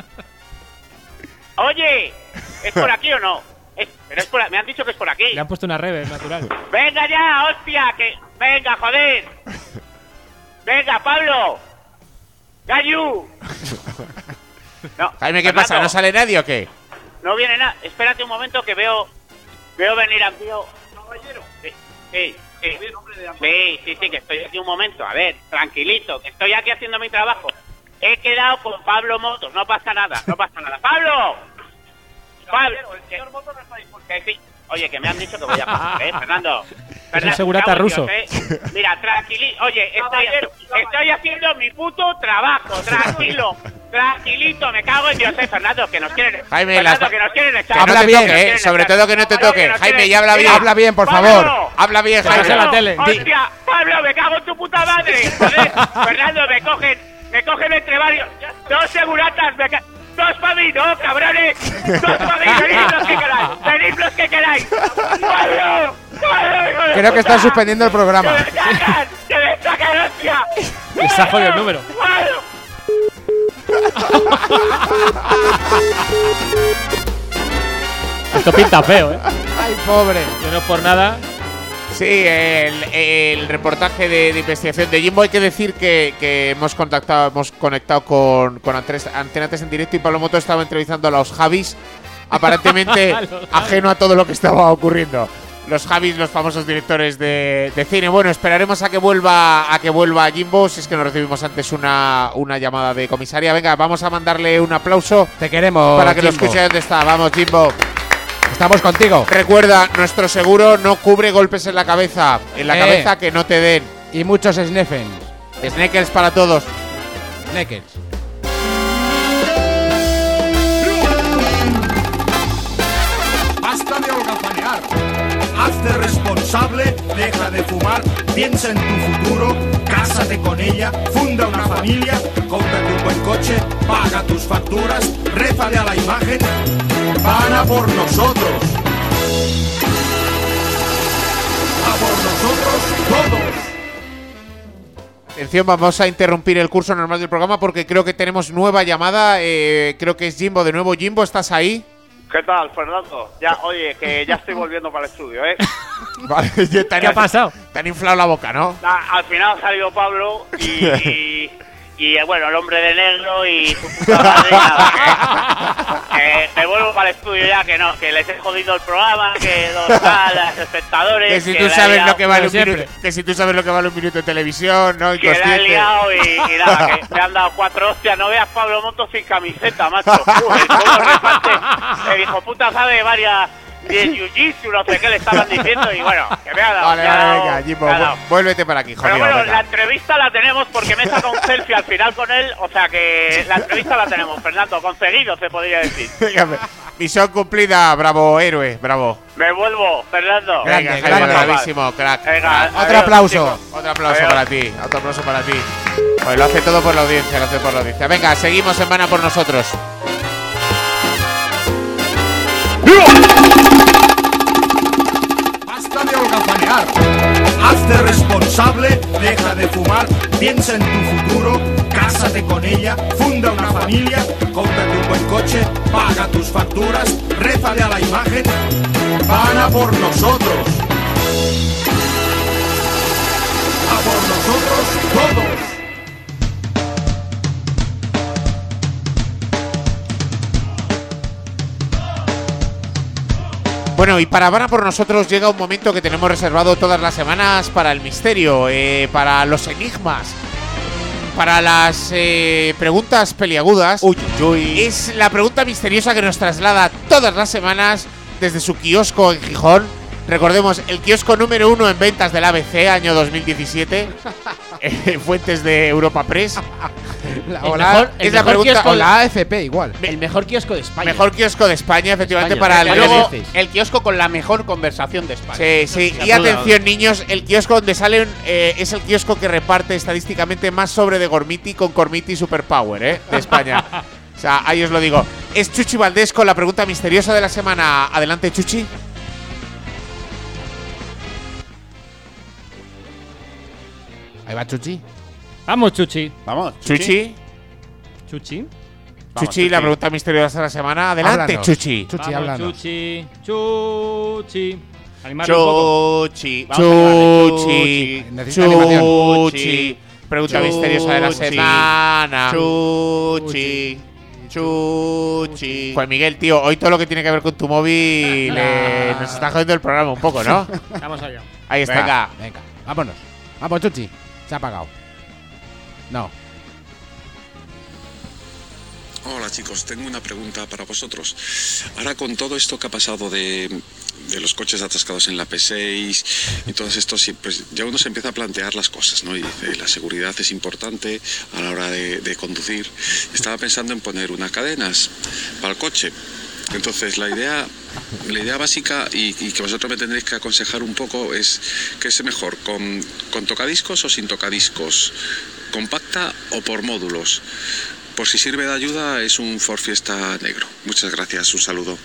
Speaker 9: Oye, ¿es por aquí o no? Es- pero es por, me han dicho que es por aquí.
Speaker 4: Le han puesto una reverb natural.
Speaker 9: ¡Venga ya, hostia! Que, ¡venga, joder! ¡Venga, Pablo! ¡Gayu! No,
Speaker 2: Jaime, ¿qué
Speaker 9: Fernando,
Speaker 2: pasa? ¿No sale nadie o qué?
Speaker 9: No viene nada. Espérate un momento que veo veo venir a tío. Caballero. Sí, sí, sí. Sí, sí, sí, que estoy aquí un momento. A ver, tranquilito, que estoy aquí haciendo mi trabajo. He quedado con Pablo Motos, no pasa nada, no pasa nada. ¡Pablo! Pablo, que, que sí. Oye, que me han dicho que voy a pasar, ¿eh, Fernando? Fernando,
Speaker 4: segurata
Speaker 9: cago en
Speaker 4: ruso.
Speaker 9: Dios, ¿eh? Mira, tranquilito. Oye, estoy, estoy haciendo mi puto trabajo, tranquilo. Tranquilito, me cago en Dios, eh, Fernando, que nos quieren.
Speaker 2: Jaime,
Speaker 9: Fernando,
Speaker 2: las-
Speaker 9: que nos quieren echar.
Speaker 2: Que no
Speaker 5: Habla
Speaker 2: te
Speaker 5: bien,
Speaker 2: toque,
Speaker 9: nos
Speaker 2: ¿eh?
Speaker 9: quieren
Speaker 2: Sobre
Speaker 9: echar.
Speaker 2: todo que no te
Speaker 9: Pablo,
Speaker 2: toque.
Speaker 9: que nos
Speaker 2: Jaime,
Speaker 9: quieren-
Speaker 2: ya habla bien.
Speaker 9: Mira,
Speaker 5: Habla bien, por
Speaker 9: Pablo,
Speaker 5: favor.
Speaker 2: Habla bien,
Speaker 9: Pablo,
Speaker 2: Jaime.
Speaker 4: Pasa la tele. Di-
Speaker 9: Hostia, Pablo, me cago en tu puta madre. Joder, Fernando, me cogen, me cogen entre varios. Dos seguratas, me ca- dos para mí, ¿no, cabrones? Dos para mí, venid los que queráis. Venid los que queráis. Pablo, Pablo, hijo de
Speaker 5: Creo que
Speaker 9: puta.
Speaker 5: están suspendiendo el
Speaker 9: ¡Que
Speaker 5: programa.
Speaker 9: me sacan! ¡Que me sacan, hostia!
Speaker 4: Les ha jodido el número.
Speaker 9: ¡Pablo!
Speaker 4: Esto pinta feo, ¿eh?
Speaker 5: Ay, pobre.
Speaker 4: Yo no es por nada.
Speaker 2: Sí, el, el reportaje de, de investigación de Jimbo. Hay que decir que, que hemos contactado, hemos conectado con, con Antres- Antena tres en directo y Pablo Moto estaba entrevistando a los Javis, aparentemente
Speaker 4: Los Javis.
Speaker 2: ajeno a todo lo que estaba ocurriendo. Los Javis, los famosos directores de, de cine. Bueno, esperaremos a que vuelva a que vuelva Jimbo, si es que no recibimos antes una, una llamada de comisaria. Venga, vamos a mandarle un aplauso
Speaker 5: Te queremos.
Speaker 2: para que lo
Speaker 5: Jimbo.
Speaker 2: escuche dónde está. Vamos, Jimbo.
Speaker 5: Estamos contigo.
Speaker 2: Recuerda, nuestro seguro no cubre golpes en la cabeza. En la
Speaker 5: Eh.
Speaker 2: cabeza que no te den.
Speaker 5: Y muchos sneffen.
Speaker 2: Sneakers para todos.
Speaker 5: Naked.
Speaker 1: Basta de holgazanear. Hazte responsable, deja de fumar, piensa en tu futuro, cásate con ella, funda una familia, cómprate un buen coche, paga tus facturas, rézale a la imagen, van a por nosotros. A por nosotros todos.
Speaker 2: Atención, vamos a interrumpir el curso normal del programa porque creo que tenemos nueva llamada. Eh, creo que es Jimbo de nuevo. Jimbo, ¿estás ahí?
Speaker 9: ¿Qué tal, Fernando? Ya, oye, que ya estoy volviendo para el estudio, ¿eh?
Speaker 2: Vale, ya te han-
Speaker 4: ¿Qué ha pasado?
Speaker 2: Te han inflado la boca, ¿no?
Speaker 9: Ah, al final ha salido Pablo y, y, y, eh, bueno, el hombre de negro y su puta madre, nada, que, que me vuelvo para el estudio ya, que no, que les he jodido el programa, que los tal, los espectadores.
Speaker 2: Que si
Speaker 9: que
Speaker 2: tú
Speaker 9: la he
Speaker 2: sabes
Speaker 9: liado,
Speaker 2: lo que vale un
Speaker 4: siempre.
Speaker 2: minuto, que si tú sabes lo que vale un minuto de televisión, ¿no?
Speaker 9: que la he
Speaker 2: Inconsciente.
Speaker 9: liado y, y nada, que me han dado cuatro hostias. No veas Pablo Motos sin camiseta, macho. Joder, cómo reparte. El hijo puta sabe varias de jiu-jitsu, no sé qué le estaban diciendo. Y bueno, que me ha dado.
Speaker 2: Vale,
Speaker 9: me ha
Speaker 2: vale,
Speaker 9: dado-
Speaker 2: venga, Jimbo,
Speaker 9: me ha dado.
Speaker 2: vu- vuélvete para aquí,
Speaker 9: Pero
Speaker 2: jodido.
Speaker 9: bueno,
Speaker 2: venga.
Speaker 9: la entrevista la tenemos porque me he sacado un selfie al final con él. O sea que la entrevista la tenemos, Fernando. Conseguido, se podría decir.
Speaker 2: Venga, misión cumplida, bravo, héroe, bravo.
Speaker 9: Me vuelvo, Fernando.
Speaker 2: Venga,
Speaker 5: Grande,
Speaker 2: Jaime,
Speaker 5: grande.
Speaker 2: bravísimo, crack.
Speaker 9: Venga,
Speaker 2: Otro
Speaker 9: adiós,
Speaker 5: aplauso.
Speaker 9: chicos.
Speaker 2: Otro aplauso
Speaker 9: Adiós.
Speaker 2: para ti, otro aplauso para ti. Pues lo hace todo por la audiencia, lo hace por la audiencia. Venga, seguimos en Van a por nosotros.
Speaker 1: Basta de holgazanear. Hazte responsable, deja de fumar, piensa en tu futuro, cásate con ella, funda una familia, cómprate un buen coche, paga tus facturas, rézale a la imagen, van a por nosotros. A por nosotros todos.
Speaker 2: Bueno, y para Van a por nosotros llega un momento que tenemos reservado todas las semanas para el misterio, eh, para los enigmas, para las eh, preguntas peliagudas.
Speaker 3: Uy, uy, uy.
Speaker 2: Es la pregunta misteriosa que nos traslada todas las semanas desde su kiosco en Gijón. Recordemos, el kiosco número uno en ventas del A B C, año dos mil diecisiete. eh, fuentes de Europa Press.
Speaker 5: La,
Speaker 6: El
Speaker 5: o la,
Speaker 6: mejor- el
Speaker 2: es la
Speaker 6: mejor
Speaker 2: pregunta.
Speaker 6: kiosco
Speaker 5: o la A F P igual.
Speaker 6: El mejor kiosco de España.
Speaker 2: Mejor kiosco de España, efectivamente,
Speaker 6: España.
Speaker 2: para el
Speaker 6: Pero
Speaker 3: Luego,
Speaker 6: veces.
Speaker 3: el kiosco con la mejor conversación de España.
Speaker 2: Sí, sí.
Speaker 6: Sin
Speaker 2: Y
Speaker 6: duda.
Speaker 2: atención, niños, el kiosco donde salen eh, es el kiosco que reparte estadísticamente más sobre de Gormiti con Gormiti Superpower, ¿eh? De España. O sea, ahí os lo digo. Es Chuchi Valdés con la pregunta misteriosa de la semana. Adelante, Chuchi.
Speaker 5: Ahí va Chuchi.
Speaker 4: Vamos, Chuchi.
Speaker 3: Vamos,
Speaker 2: Chuchi.
Speaker 4: Chuchi.
Speaker 3: Vamos,
Speaker 2: Chuchi, la pregunta misteriosa de la semana. Adelante,
Speaker 5: Háblanos.
Speaker 2: Chuchi.
Speaker 5: Chuchi,
Speaker 4: Vamos,
Speaker 5: háblanos.
Speaker 4: Chuchi. Chuchi. Animarme un poco.
Speaker 3: Chuchi. Vamos a animarle,
Speaker 2: Chuchi.
Speaker 5: Necesita animación.
Speaker 2: Chuchi. Pregunta
Speaker 3: Chuchi.
Speaker 2: misteriosa de la semana.
Speaker 3: Chuchi. Chuchi.
Speaker 2: Pues Miguel, tío, hoy todo lo que tiene que ver con tu móvil eh, nos está jodiendo el programa un poco, ¿no?
Speaker 4: Vamos allá.
Speaker 2: Ahí está.
Speaker 3: Venga.
Speaker 5: Venga, vámonos. Vamos, Chuchi. Se ha apagado. No.
Speaker 10: Hola chicos, tengo una pregunta para vosotros. Ahora con todo esto que ha pasado de, de los coches atascados en la P seis y todo esto, sí, pues ya uno se empieza a plantear las cosas, ¿no? Y dice, la seguridad es importante a la hora de, de conducir. Estaba pensando en poner unas cadenas para el coche. Entonces la idea, la idea básica y, y que vosotros me tendréis que aconsejar un poco es ¿qué es mejor? ¿Con, con tocadiscos o sin tocadiscos? ¿Compacta o por módulos? Por si sirve de ayuda, es un Ford Fiesta negro. Muchas gracias, un saludo.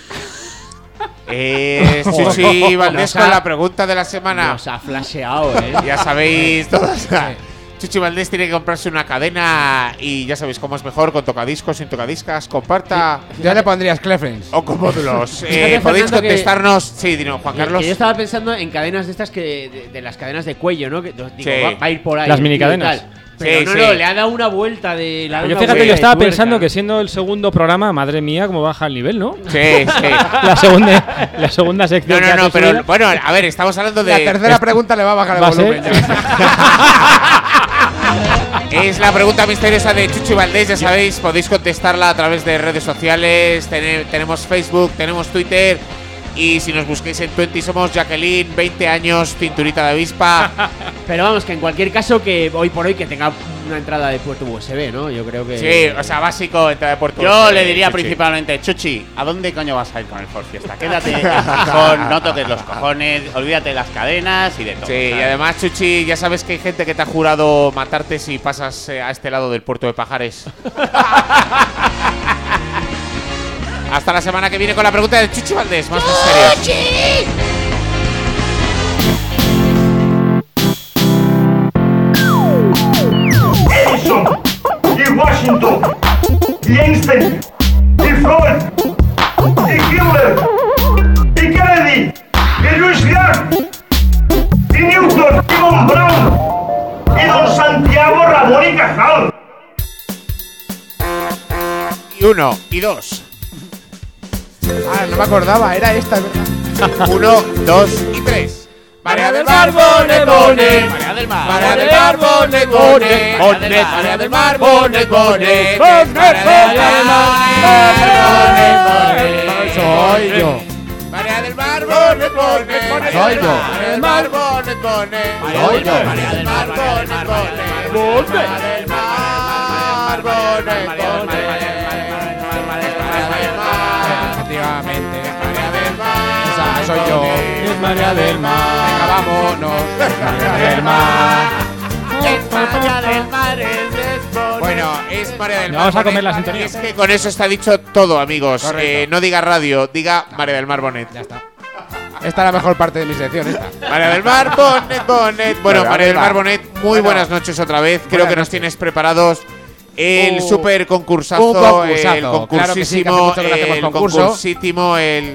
Speaker 2: Es Chuchi Valdés
Speaker 6: Nos ha-
Speaker 2: con la pregunta de la semana.
Speaker 6: Nos ha flasheado, ¿eh?
Speaker 2: Ya sabéis todos. Chuchi Valdés tiene que comprarse una cadena y ya sabéis cómo es mejor, con tocadiscos, sin tocadiscas, comparta
Speaker 5: Ya le pondrías Clefrens.
Speaker 2: o con módulos.
Speaker 6: Fíjate,
Speaker 2: Eh, podéis
Speaker 6: Fernando, que-
Speaker 2: contestarnos. Sí, dino, Juan
Speaker 6: Que-
Speaker 2: Carlos.
Speaker 6: que yo estaba pensando en cadenas de estas que de, de las cadenas de cuello, ¿no? Que digo,
Speaker 2: Sí.
Speaker 6: va, va a ir por ahí.
Speaker 4: Las
Speaker 6: el tío y
Speaker 4: minicadenas.
Speaker 6: tal. Pero
Speaker 2: Sí,
Speaker 6: no,
Speaker 2: sí.
Speaker 6: no, le ha dado una vuelta de la
Speaker 4: Yo
Speaker 6: una
Speaker 4: fíjate,
Speaker 6: vuelta
Speaker 4: yo estaba
Speaker 6: de tuerca.
Speaker 4: pensando que siendo el segundo programa, madre mía, cómo baja el nivel, ¿no?
Speaker 2: Sí, sí.
Speaker 4: La segunda, la segunda
Speaker 2: No,
Speaker 4: sección.
Speaker 2: no,
Speaker 4: que
Speaker 2: no,
Speaker 4: hace
Speaker 2: pero
Speaker 4: subida.
Speaker 2: bueno, a ver, estamos hablando de.
Speaker 5: La tercera pregunta le va a bajar el
Speaker 4: Va a ser-
Speaker 5: volumen. ya.
Speaker 2: Es la pregunta misteriosa de Chuchi Valdés, ya sabéis, podéis contestarla a través de redes sociales. Tene- tenemos Facebook, tenemos Twitter. Y si nos busquéis en Twenty somos Jacqueline, veinte años, cinturita de avispa.
Speaker 6: Pero vamos, que en cualquier caso, que hoy por hoy que tenga una entrada de puerto U S B, ¿no? Yo creo que.
Speaker 2: Sí, o sea, básico, entrada de puerto.
Speaker 3: Yo
Speaker 2: U S B,
Speaker 3: le diría
Speaker 2: Chuchi.
Speaker 3: principalmente, Chuchi, ¿a dónde coño vas a ir con el Ford Fiesta? Quédate en Gijón, no toques los cojones, olvídate de las cadenas y de todo.
Speaker 2: Sí, y
Speaker 3: ¿sabes?
Speaker 2: además, Chuchi, ya sabes que hay gente que te ha jurado matarte si pasas eh, a este lado del puerto de Pajares. Hasta la semana que viene con la pregunta de Chuchi Valdés, más misterio.
Speaker 1: Edison, y Washington, y Einstein, y Freud, y Hitler, y Kennedy, y Luis Viar, y Newton, y Von Braun, y don Santiago Ramón y Cajal.
Speaker 2: Y uno, y dos.
Speaker 5: Ah, no me acordaba, era esta, es verdad.
Speaker 2: Uno, dos y tres. María del Mar, bonet, bonet.
Speaker 3: María del Mar.
Speaker 2: María del Mar, bonet, bonet.
Speaker 3: Bonet.
Speaker 2: María del Mar, bonet, bonet.
Speaker 3: Bonet,
Speaker 2: María del Mar, bonet, bonet.
Speaker 5: Soy yo.
Speaker 2: María del Mar, bonet, bonet.
Speaker 5: Soy yo.
Speaker 2: María del Mar, bonet, bonet.
Speaker 5: Soy yo.
Speaker 2: María del Mar, bonet, bonet. María del Mar, bonet, bonet.
Speaker 5: Efectivamente.
Speaker 2: María del Mar,
Speaker 5: Esa soy yo.
Speaker 4: Es María del Mar.
Speaker 5: Venga, vámonos. María del Mar.
Speaker 2: Es María del Mar, es Bueno, es María del Mar.
Speaker 4: Vamos a comer
Speaker 2: Bonet.
Speaker 4: la sintonía.
Speaker 2: Y es que con eso está dicho todo, amigos.
Speaker 5: Correcto.
Speaker 2: Eh, no diga radio, diga María del Mar Bonet.
Speaker 5: Ya está. Esta es la mejor parte de mi sección, esta.
Speaker 2: María del Mar Bonet, Bonet. Bueno,
Speaker 5: Venga,
Speaker 2: María del
Speaker 5: venga.
Speaker 2: Mar Bonet, muy
Speaker 5: Bueno.
Speaker 2: buenas noches otra vez. Creo
Speaker 5: Buenas
Speaker 2: que nos
Speaker 5: noches.
Speaker 2: tienes preparados el
Speaker 5: Un-
Speaker 2: super concursazo,
Speaker 5: un concursazo.
Speaker 2: el
Speaker 5: Claro que sí, que hace
Speaker 2: concursísimo,
Speaker 5: mucho que no hacemos
Speaker 2: el
Speaker 5: concurso.
Speaker 2: concursísimo, el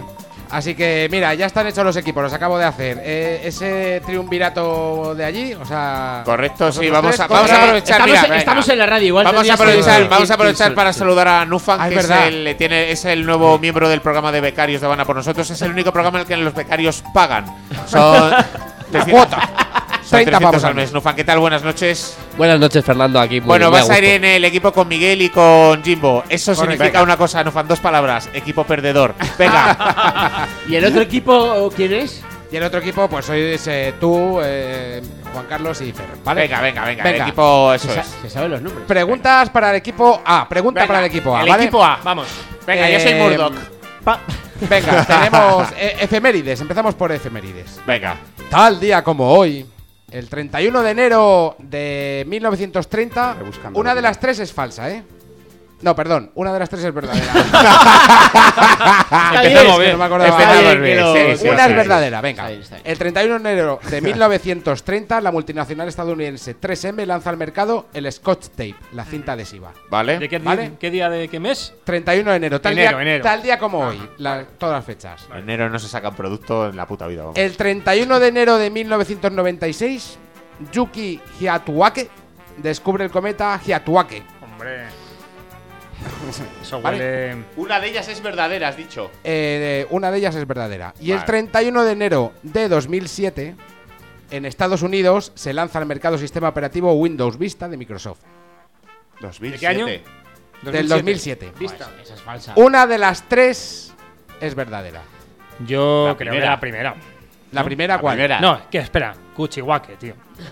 Speaker 5: Así que, mira, ya están hechos los equipos, los acabo de hacer. Eh, ese triunvirato de allí, o sea.
Speaker 2: Correcto, sí,
Speaker 5: nosotros
Speaker 2: vamos
Speaker 5: tres
Speaker 2: a, vamos a
Speaker 5: contra-
Speaker 2: aprovechar.
Speaker 6: Estamos,
Speaker 2: mira,
Speaker 6: en,
Speaker 2: venga.
Speaker 6: estamos en la radio, igual.
Speaker 2: Vamos a
Speaker 6: tendrías
Speaker 2: aprovechar,
Speaker 6: que-
Speaker 2: vamos a
Speaker 6: que-
Speaker 2: aprovechar
Speaker 6: que-
Speaker 2: para
Speaker 6: que-
Speaker 2: saludar a Nufan,
Speaker 5: Ah,
Speaker 2: que
Speaker 5: es
Speaker 2: es
Speaker 5: verdad.
Speaker 2: el, tiene, es el nuevo miembro del programa de becarios de Habana por nosotros. Es el único programa en el que los becarios pagan. Son
Speaker 5: La cuota.
Speaker 2: Son
Speaker 5: treinta
Speaker 2: trescientos
Speaker 5: pavos
Speaker 2: al
Speaker 5: al
Speaker 2: mes.
Speaker 5: mes.
Speaker 2: Nufan, ¿qué tal? Buenas noches.
Speaker 11: Buenas noches, Fernando, aquí. Muy
Speaker 2: Bueno,
Speaker 11: muy
Speaker 2: vas a ir
Speaker 11: gusto.
Speaker 2: en el equipo con Miguel y con Jimbo. Eso
Speaker 5: Correcto.
Speaker 2: significa
Speaker 5: Venga.
Speaker 2: una cosa, Nufan, dos palabras. Equipo perdedor. Venga.
Speaker 6: ¿Y el otro equipo quién es?
Speaker 5: Y el otro equipo, pues sois eh, tú, eh, Juan Carlos y Fer, ¿vale?
Speaker 2: Venga, venga, venga.
Speaker 5: Venga.
Speaker 2: El equipo, eso
Speaker 6: Se,
Speaker 2: es.
Speaker 6: sa- se saben los nombres.
Speaker 5: Preguntas para el equipo A. Pregunta
Speaker 2: Venga,
Speaker 5: para el equipo A,
Speaker 2: el
Speaker 5: ¿vale?
Speaker 2: equipo A.
Speaker 4: Vamos.
Speaker 2: Venga, yo soy
Speaker 5: Eh,
Speaker 2: Murdoch.
Speaker 6: Pa-
Speaker 5: Venga, tenemos eh, efemérides. Empezamos por efemérides.
Speaker 2: Venga.
Speaker 5: Tal día como hoy, el treinta y uno de enero de mil novecientos treinta,
Speaker 3: Estoy buscando
Speaker 5: una
Speaker 3: lo
Speaker 5: de
Speaker 3: que-
Speaker 5: las tres es falsa, ¿eh? No, perdón, una de las tres es verdadera.
Speaker 4: Empezamos
Speaker 5: Que
Speaker 4: bien.
Speaker 5: no me acordaba.
Speaker 2: Empezamos
Speaker 6: bien,
Speaker 2: bien,
Speaker 6: que lo-
Speaker 2: sí, sí,
Speaker 5: Una
Speaker 2: sí,
Speaker 5: es verdadera,
Speaker 6: Está
Speaker 5: venga.
Speaker 6: bien, está bien.
Speaker 5: El treinta y uno de enero de mil novecientos treinta, la multinacional estadounidense tres eme lanza al mercado el Scotch Tape, la cinta adhesiva.
Speaker 2: ¿Vale?
Speaker 4: ¿De qué, di-
Speaker 5: ¿Vale?
Speaker 4: qué día de qué mes?
Speaker 5: treinta y uno de enero, tal,
Speaker 4: Enero,
Speaker 5: día,
Speaker 4: enero.
Speaker 5: tal día como hoy, la- todas las fechas.
Speaker 2: En enero no se sacan producto en la puta vida. Vamos.
Speaker 5: El treinta y uno de enero de mil novecientos noventa y seis, Yuki Hyatuake descubre el cometa Hyatuake.
Speaker 4: Hombre. Eso
Speaker 5: Vale.
Speaker 4: huele.
Speaker 3: Una de ellas es verdadera, has dicho.
Speaker 5: Eh, una de ellas es verdadera. Y el
Speaker 2: Vale.
Speaker 5: treinta y uno de enero de dos mil siete, en Estados Unidos, se lanza al mercado sistema operativo Windows Vista de Microsoft.
Speaker 3: dos mil siete.
Speaker 4: ¿De qué año?
Speaker 5: Del dos mil siete.
Speaker 6: Vista. Esa es falsa.
Speaker 5: Una de las tres es verdadera.
Speaker 4: Yo
Speaker 3: La
Speaker 4: creo
Speaker 3: primera.
Speaker 4: que la primera.
Speaker 5: ¿La primera
Speaker 3: La
Speaker 5: cuál?
Speaker 3: primera.
Speaker 4: No, ¿qué? Espera. Kuchiwake, tío.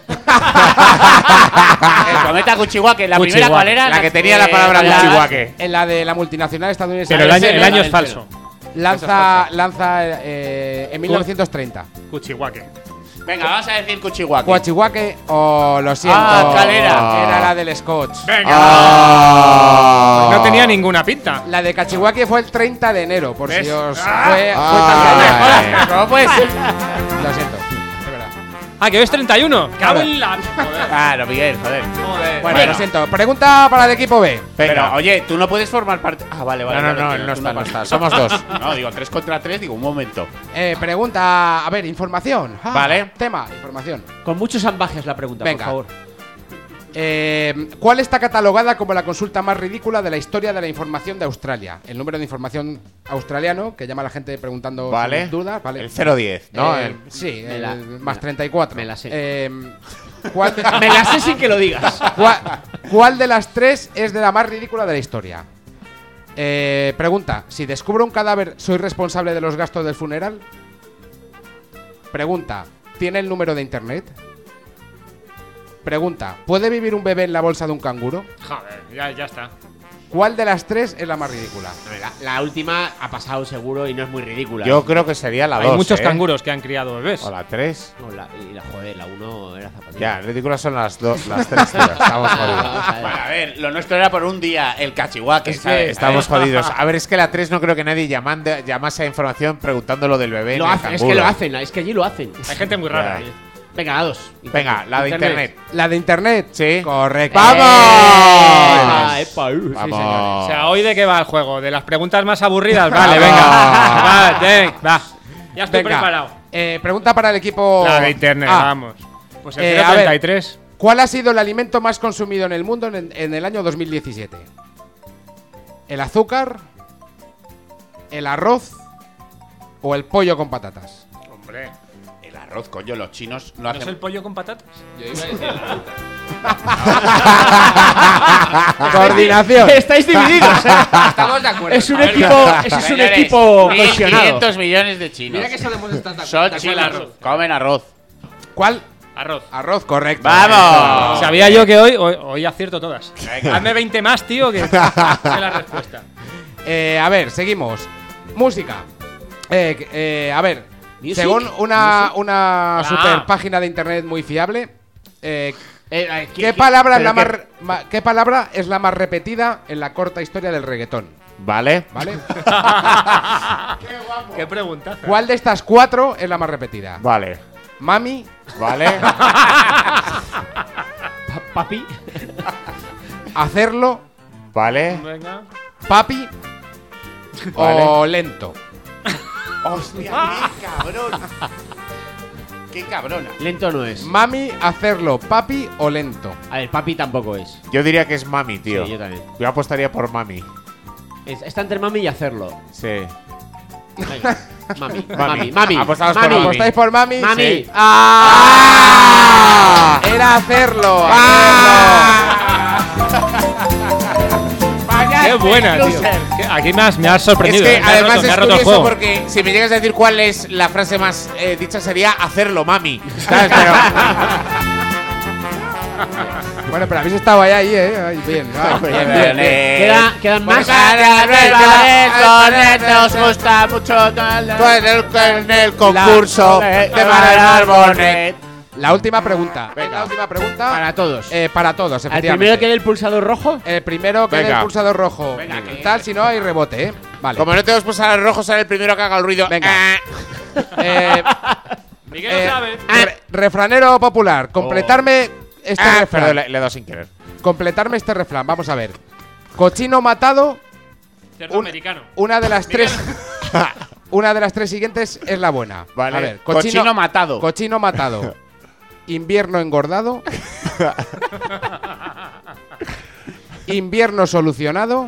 Speaker 3: El cometa Kuchiwake, la
Speaker 4: Kuchiwake.
Speaker 3: primera cuál era?
Speaker 2: La que tenía la palabra
Speaker 3: la-
Speaker 2: Kuchiwake.
Speaker 5: En la de la multinacional estadounidense.
Speaker 4: Pero el año, el
Speaker 5: lanza,
Speaker 4: año es falso.
Speaker 5: lanza, lanza eh, en mil novecientos treinta.
Speaker 4: Kuchiwake.
Speaker 3: Venga, vamos a decir Kuchiwake.
Speaker 5: Kuchiwake o lo siento.
Speaker 3: Ah, ¿cuál era?
Speaker 5: Era la del Scotch.
Speaker 4: Venga.
Speaker 2: Ah.
Speaker 4: No tenía ninguna pinta.
Speaker 5: La de Cachiwake fue el treinta de enero, por
Speaker 4: ¿Ves?
Speaker 5: si os
Speaker 4: Ah.
Speaker 5: fue, fue
Speaker 2: Ah.
Speaker 5: tal día.
Speaker 2: ¿Cómo puede ser?
Speaker 5: Lo siento, es verdad.
Speaker 4: Ah, que hoy es treinta y uno. Cago en la. Joder.
Speaker 3: Claro, Miguel, joder.
Speaker 4: Joder.
Speaker 5: Bueno, lo siento. Pregunta para el equipo B.
Speaker 3: Pero,
Speaker 2: Venga.
Speaker 3: oye, tú no puedes formar parte. Ah, vale, vale.
Speaker 2: No, no,
Speaker 3: vale,
Speaker 2: no,
Speaker 3: que
Speaker 2: no
Speaker 3: tú
Speaker 2: está, no está.
Speaker 3: participas.
Speaker 2: Somos dos.
Speaker 3: No, digo, tres contra tres, digo, un momento.
Speaker 5: Eh, pregunta, a ver, información. Ah,
Speaker 2: Vale.
Speaker 5: Tema, información.
Speaker 6: Con muchos ambajes la pregunta,
Speaker 5: Venga.
Speaker 6: por favor.
Speaker 5: Eh, ¿Cuál está catalogada como la consulta más ridícula de la historia de la información de Australia? El número de información australiano, que llama a la gente preguntando
Speaker 2: Vale.
Speaker 5: sus dudas, ¿vale?
Speaker 2: El cero diez, ¿no?
Speaker 5: Eh,
Speaker 2: El-
Speaker 5: sí,
Speaker 6: Me
Speaker 5: el
Speaker 6: la-
Speaker 5: más
Speaker 6: me la-
Speaker 5: treinta y cuatro.
Speaker 6: me la sé.
Speaker 5: Eh, ¿cuál,
Speaker 6: Me la sé sin que lo digas.
Speaker 5: ¿Cuál, cuál de las tres es de la más ridícula de la historia? Eh, pregunta, si descubro un cadáver, ¿soy responsable de los gastos del funeral? Pregunta, ¿tiene el número de internet? Pregunta, ¿puede vivir un bebé en la bolsa de un canguro?
Speaker 4: Joder, ya, ya está.
Speaker 5: ¿Cuál de las tres es la más ridícula?
Speaker 6: La, la última ha pasado seguro y no es muy ridícula.
Speaker 2: Yo creo que sería la
Speaker 4: Hay
Speaker 2: dos.
Speaker 4: muchos
Speaker 2: ¿eh?
Speaker 4: canguros que han criado bebés.
Speaker 2: O la tres.
Speaker 6: No, la, y la, joder, la uno era zapatilla.
Speaker 2: Ya, ridículas son las dos, las tres, tío. Estamos jodidos.
Speaker 3: Bueno, a ver, lo nuestro era por un día, el Cachiwake,
Speaker 2: Es que
Speaker 3: ¿sabes?
Speaker 2: estamos jodidos. A ver, es que la tres no creo que nadie llamande, llamase a información preguntando lo del bebé.
Speaker 6: Lo
Speaker 2: en el
Speaker 6: hacen, es
Speaker 2: canguro.
Speaker 6: que lo hacen, es que allí lo hacen.
Speaker 4: Hay gente muy rara.
Speaker 2: Ya.
Speaker 6: Venga, la dos.
Speaker 2: Venga, la de internet.
Speaker 5: ¿La de internet?
Speaker 2: Sí.
Speaker 5: Correcto.
Speaker 2: ¡Vamos!
Speaker 6: Ah, epa, uh, sí,
Speaker 2: Vamos.
Speaker 6: señores.
Speaker 4: O sea, ¿hoy de qué va el juego? ¿De las preguntas más aburridas? Vale,
Speaker 2: Vamos.
Speaker 4: venga. Va, ven, va. Ya estoy
Speaker 5: Venga,
Speaker 4: preparado.
Speaker 5: eh, pregunta para el equipo.
Speaker 4: La de internet,
Speaker 5: A.
Speaker 4: vamos. Pues el
Speaker 5: Eh,
Speaker 4: cero
Speaker 5: a ver.
Speaker 4: treinta y tres.
Speaker 5: ¿Cuál ha sido el alimento más consumido en el mundo en, en el año dos mil diecisiete? ¿El azúcar? ¿El arroz? ¿O el pollo con patatas?
Speaker 4: Hombre,
Speaker 3: El arroz, coño, los chinos lo
Speaker 4: ¿no es
Speaker 3: hacen.
Speaker 4: el pollo con patatas?
Speaker 11: Yo iba a decir
Speaker 5: Coordinación.
Speaker 6: Estáis divididos, ¿eh?
Speaker 11: Estamos de acuerdo.
Speaker 6: Es un
Speaker 11: A ver,
Speaker 6: equipo, ese es un
Speaker 3: Señores,
Speaker 6: equipo
Speaker 3: mil
Speaker 6: cohesionado.
Speaker 3: quinientos millones de chinos.
Speaker 11: Mira que solemos estar de
Speaker 3: Son
Speaker 11: de
Speaker 3: chinos.
Speaker 11: acuerdo.
Speaker 3: Comen arroz.
Speaker 5: ¿Cuál?
Speaker 4: Arroz.
Speaker 5: Arroz, correcto.
Speaker 3: ¡Vamos!
Speaker 4: Sabía yo que hoy, hoy, hoy acierto todas. Hazme veinte más, tío, que es la respuesta.
Speaker 5: Eh, a ver, seguimos. Música. Eh, eh, a ver,
Speaker 6: Music.
Speaker 5: según una, una
Speaker 4: Ah.
Speaker 5: super página de internet muy fiable, eh,
Speaker 6: Eh, eh,
Speaker 5: ¿qué, palabra es
Speaker 6: pero
Speaker 5: la más,
Speaker 6: qué-
Speaker 5: re- ma- ¿qué palabra es la más repetida en la corta historia del reggaetón?
Speaker 2: Vale.
Speaker 5: ¿Vale?
Speaker 4: Qué pregunta.
Speaker 5: ¿Cuál de estas cuatro es la más repetida?
Speaker 2: Vale.
Speaker 5: Mami,
Speaker 2: Vale.
Speaker 6: pa- papi.
Speaker 5: hacerlo,
Speaker 2: Vale.
Speaker 4: Venga.
Speaker 5: papi
Speaker 2: Vale.
Speaker 5: o lento.
Speaker 3: ¡Hostia, qué cabrón! ¡Qué cabrona!
Speaker 6: Lento no es.
Speaker 5: Mami, hacerlo, papi o lento.
Speaker 6: A ver, papi tampoco es.
Speaker 2: Yo diría que es mami, tío.
Speaker 6: Sí, yo también.
Speaker 2: Yo apostaría por mami.
Speaker 6: Es- está entre mami y hacerlo.
Speaker 2: Sí.
Speaker 6: Venga. Mami,
Speaker 2: Mami.
Speaker 6: mami, mami.
Speaker 2: Apostamos por
Speaker 6: Mami.
Speaker 2: mami.
Speaker 5: ¿Apostáis por mami?
Speaker 6: Mami.
Speaker 5: Sí. ¡Ah! Era hacerlo.
Speaker 4: ¡Qué buena, tío! ¿Qué- Aquí me has, me has
Speaker 2: Es
Speaker 4: sorprendido.
Speaker 2: que
Speaker 4: ¿eh? Me has
Speaker 2: además
Speaker 4: roto- me
Speaker 2: es
Speaker 4: has roto el
Speaker 2: curioso
Speaker 4: juego.
Speaker 2: porque si me llegas a decir cuál es la frase más eh, dicha sería hacerlo, mami. ¿Sabes? Pero
Speaker 5: Bueno, pero habéis estado ahí, ahí, ¿eh? Ahí, bien, ah, bien, bien, bien.
Speaker 6: Queda, quedan más.
Speaker 3: Nos gusta mucho
Speaker 2: tú en el, en el concurso de Manuel Marbonet.
Speaker 5: La última pregunta. La última pregunta.
Speaker 6: Para todos.
Speaker 5: Eh, para todos,
Speaker 6: Al
Speaker 5: efectivamente.
Speaker 6: primero que dé el pulsador rojo.
Speaker 5: El primero que dé
Speaker 2: Venga.
Speaker 5: el pulsador rojo. Y tal, si no hay rebote, ¿eh? Vale.
Speaker 2: Como no tenemos pulsar el rojo, será el primero que haga el ruido.
Speaker 5: Venga.
Speaker 2: Ah.
Speaker 5: Eh,
Speaker 4: Miguel
Speaker 5: eh,
Speaker 4: lo sabe.
Speaker 5: re- refranero popular. Completarme este
Speaker 2: Ah,
Speaker 5: refrán.
Speaker 2: perdón, le, le he dado sin querer.
Speaker 5: Completarme este refrán. Vamos a ver. Cochino matado.
Speaker 4: Cerdo
Speaker 5: un-
Speaker 4: americano.
Speaker 5: Una de las tres. Una de las tres siguientes es la buena.
Speaker 2: Vale.
Speaker 5: A ver,
Speaker 3: Cochino matado.
Speaker 5: Cochino matado. Invierno engordado. Invierno solucionado.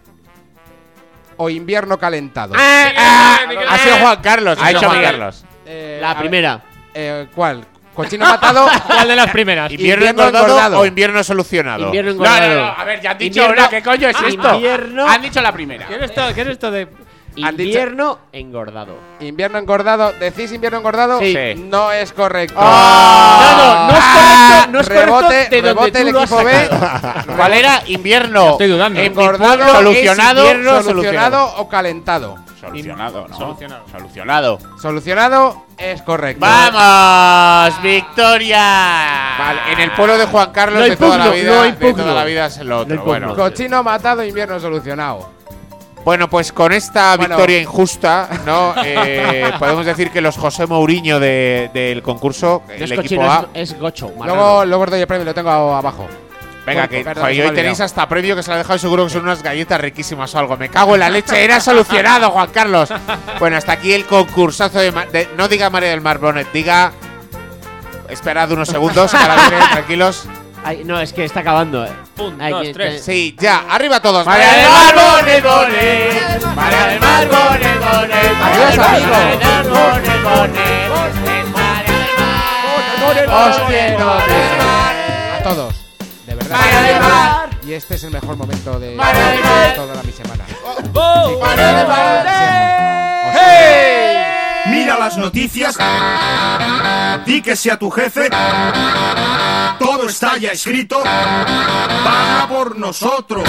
Speaker 5: O invierno calentado.
Speaker 2: Ah,
Speaker 4: Miguel,
Speaker 2: ha sido Juan Carlos.
Speaker 3: Ha hecho
Speaker 2: Juan
Speaker 3: Miguel.
Speaker 2: Carlos.
Speaker 5: Eh,
Speaker 6: La
Speaker 5: a ver,
Speaker 6: primera.
Speaker 5: eh, ¿Cuál? Cochino matado.
Speaker 4: ¿Cuál de las primeras?
Speaker 2: ¿Invierno,
Speaker 5: Invierno
Speaker 2: engordado,
Speaker 5: engordado.
Speaker 2: o invierno solucionado?
Speaker 6: Invierno
Speaker 3: No, no,
Speaker 6: engordado.
Speaker 3: no. A ver, ya han dicho
Speaker 6: Invierno-
Speaker 3: una. ¿Qué coño es esto?
Speaker 6: Invierno.
Speaker 3: Han dicho la primera.
Speaker 4: ¿Qué es esto, ¿Qué es esto de...?
Speaker 5: Han dicho-
Speaker 6: Invierno engordado.
Speaker 5: Invierno engordado. ¿Decís invierno engordado?
Speaker 6: Sí.
Speaker 2: Sí.
Speaker 5: No es correcto.
Speaker 6: No, no, no es correcto. No es
Speaker 5: rebote,
Speaker 6: correcto de donde
Speaker 5: rebote el
Speaker 6: tú lo has
Speaker 5: equipo B.
Speaker 6: sacado.
Speaker 3: ¿Cuál era? Invierno.
Speaker 4: Estoy dudando.
Speaker 3: En mi
Speaker 5: Engordado
Speaker 3: pueblo, solucionado.
Speaker 5: es invierno
Speaker 3: solucionado.
Speaker 5: solucionado o calentado.
Speaker 3: Solucionado, ¿no?
Speaker 4: Solucionado.
Speaker 3: Solucionado.
Speaker 5: Solucionado es correcto.
Speaker 3: ¡Vamos! ¡Victoria!
Speaker 2: Vale, en el pueblo de Juan Carlos
Speaker 6: Lo
Speaker 2: de toda la
Speaker 6: impugno,
Speaker 2: vida,
Speaker 6: lo
Speaker 2: de
Speaker 6: impugno.
Speaker 2: toda la vida es el otro.
Speaker 6: Lo
Speaker 2: Bueno.
Speaker 6: impugno.
Speaker 5: Cochino matado, invierno solucionado.
Speaker 2: Bueno, pues con esta
Speaker 5: Bueno.
Speaker 2: victoria injusta, ¿no? Eh, podemos decir que los José Mourinho de- del concurso,
Speaker 6: No
Speaker 2: el
Speaker 6: es
Speaker 2: equipo
Speaker 6: cochino,
Speaker 2: A.
Speaker 6: es, es gocho.
Speaker 5: Luego,
Speaker 6: marrano.
Speaker 5: luego os doy el premio, lo tengo abajo.
Speaker 2: Venga,
Speaker 5: Bueno,
Speaker 2: que
Speaker 5: perdón,
Speaker 2: joder,
Speaker 5: se
Speaker 2: y
Speaker 5: me ha
Speaker 2: hoy tenéis
Speaker 5: olvidado.
Speaker 2: hasta premio que se lo ha dejado y seguro que son unas galletas riquísimas o algo. Me cago en la leche, era solucionado, Juan Carlos. Bueno, hasta aquí el concursazo de, Ma- de- no diga María del Mar Bonet, diga. Esperad unos segundos, que ahora viene, tranquilos.
Speaker 6: Ay, no, es que está acabando. Eh.
Speaker 4: Un,
Speaker 6: Ay,
Speaker 4: dos,
Speaker 6: que-
Speaker 4: tres.
Speaker 2: Sí, ya, arriba todos.
Speaker 3: María del Mar Bonet, Bonet. María del Mar Bonet, Bonet.
Speaker 5: Adiós, amigo.
Speaker 3: María del Mar Bonet, Bonet. María del Mar.
Speaker 5: Hostia, a todos, de verdad.
Speaker 3: María del Mar.
Speaker 5: Y este es el mejor momento de,
Speaker 3: María del
Speaker 5: de
Speaker 3: Mar.
Speaker 5: toda la mi semana.
Speaker 3: María del Mar.
Speaker 1: ¡Hey! Mira las noticias. Di que sea tu jefe. Todo está ya escrito. Van a por nosotros.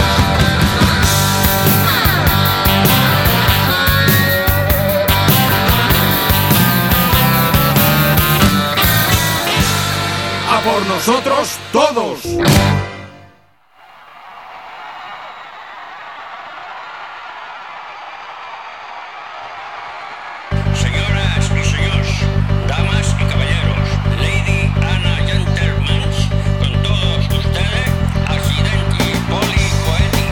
Speaker 1: A por nosotros todos.
Speaker 12: Señoras y señores, damas y caballeros, Lady Anna Gentlemen, con todos ustedes, Accidenti Poli Coeli.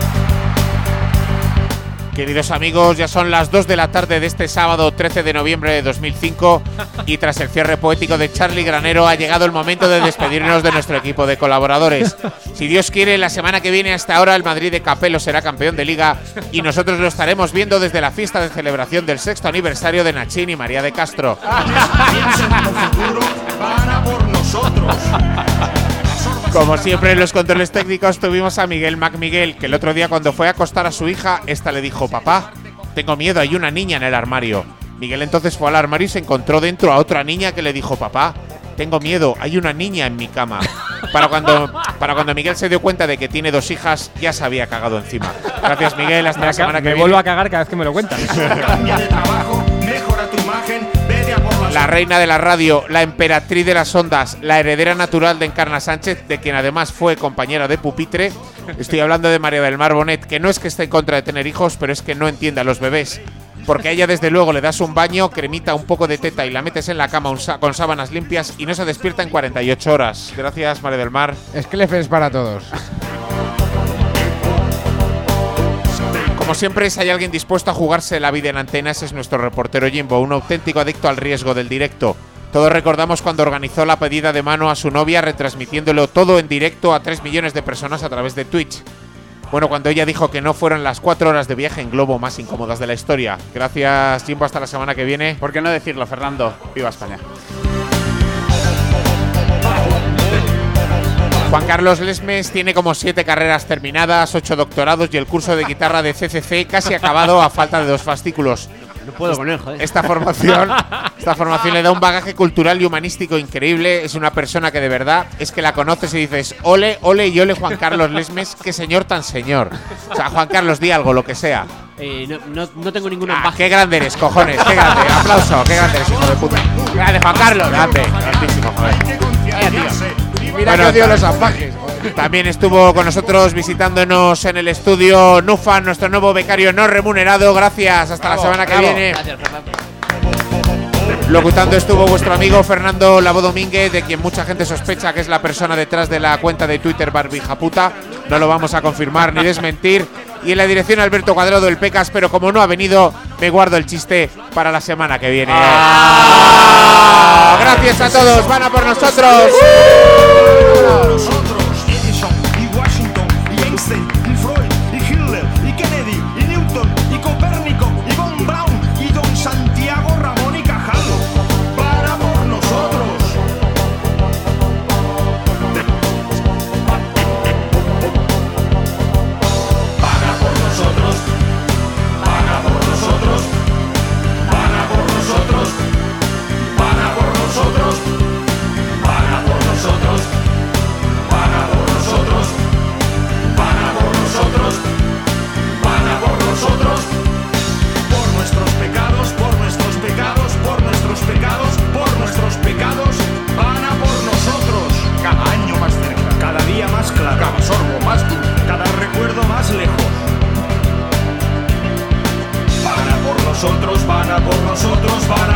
Speaker 2: Queridos amigos, ya son las dos de la tarde de este sábado trece de noviembre de dos mil cinco y tras el cierre poético de Charlie Granero ha llegado el momento de despedirnos de nuestro equipo de colaboradores. Si Dios quiere, la semana que viene hasta ahora el Madrid de Capello será campeón de Liga y nosotros lo estaremos viendo desde la fiesta de celebración del sexto aniversario de Nachín y María de Castro.
Speaker 1: Piensen en el futuro. Van a por nosotros.
Speaker 2: Como siempre en los controles técnicos tuvimos a Miguel MacMiguel, que el otro día cuando fue a acostar a su hija, esta le dijo: papá, tengo miedo, hay una niña en el armario. Miguel entonces fue al armario y se encontró dentro a otra niña que le dijo: papá, tengo miedo, hay una niña en mi cama. Para cuando, para cuando Miguel se dio cuenta de que tiene dos hijas, ya se había cagado encima. Gracias, Miguel, hasta
Speaker 4: Me,
Speaker 2: la
Speaker 4: aca-
Speaker 2: semana que
Speaker 4: me
Speaker 2: viene.
Speaker 4: vuelvo a cagar cada vez que me lo cuentas.
Speaker 1: Cambia de trabajo, mejora tu imagen, vete a por las
Speaker 2: La reina de la radio, la emperatriz de las ondas, la heredera natural de Encarna Sánchez, de quien además fue compañera de pupitre. Estoy hablando de María del Mar Bonet, que no es que esté en contra de tener hijos, pero es que no entiende a los bebés. Porque a ella desde luego le das un baño, cremita, un poco de teta y la metes en la cama un sa- con sábanas limpias y no se despierta en cuarenta y ocho horas. Gracias, María del Mar.
Speaker 5: Es que le es para todos.
Speaker 2: Como siempre, si hay alguien dispuesto a jugarse la vida en antena, ese es nuestro reportero Jimbo, un auténtico adicto al riesgo del directo. Todos recordamos cuando organizó la pedida de mano a su novia, retransmitiéndolo todo en directo a tres millones de personas a través de Twitch. Bueno, cuando ella dijo que no fueron las cuatro horas de viaje en globo más incómodas de la historia. Gracias, Jimbo, hasta la semana que viene.
Speaker 3: ¿Por qué no decirlo, Fernando? ¡Viva España!
Speaker 2: Juan Carlos Lesmes tiene como siete carreras terminadas, ocho doctorados y el curso de guitarra de C C C casi acabado a falta de dos fascículos.
Speaker 6: No puedo con él, joder.
Speaker 2: Esta formación, esta formación le da un bagaje cultural y humanístico increíble. Es una persona que de verdad es que la conoces y dices, ole, ole y ole Juan Carlos Lesmes, qué señor tan señor. O sea, Juan Carlos, di algo, lo que sea.
Speaker 6: Eh, no, no, no tengo ninguna
Speaker 2: Ah,
Speaker 6: baja.
Speaker 2: qué grande eres, cojones, qué grande. Aplauso, qué grande eres, hijo de puta. Grande, Juan Carlos, grande, grandísimo, joder. Vaya, tío.
Speaker 5: Mira
Speaker 2: Bueno,
Speaker 5: que odio
Speaker 2: ta-
Speaker 5: los apajes.
Speaker 2: También estuvo con nosotros visitándonos en el estudio Nufan, nuestro nuevo becario no remunerado. Gracias, hasta
Speaker 5: Bravo,
Speaker 2: la semana que
Speaker 5: bravo.
Speaker 2: viene.
Speaker 6: Gracias, Fernando.
Speaker 2: Locutando estuvo vuestro amigo Fernando Labo Domínguez, de quien mucha gente sospecha que es la persona detrás de la cuenta de Twitter Barbijaputa. No lo vamos a confirmar ni desmentir. Y en la dirección Alberto Cuadrado, el Pecas, pero como no ha venido, me guardo el chiste para la semana que viene. ¡Ah! Gracias a todos, van a por nosotros.
Speaker 1: Nosotros, Edison y Washington y Einstein y Freud y Hitler y Kennedy y Newton y Copérnico y Von Braun y Don Santiago Ramón y Cajal. Para por nosotros. Para por nosotros. Para por nosotros. Para por nosotros. Para por nosotros. Para por nosotros. Para por nosotros, para por nosotros, para por nosotros, por nuestros pecados, por nuestros pecados, por nuestros pecados, por nuestros pecados, van a por nosotros. Cada año más cerca, cada día más claro, cada sorbo más dulce, cada recuerdo más lejos. Van a por nosotros, van a por nosotros, van a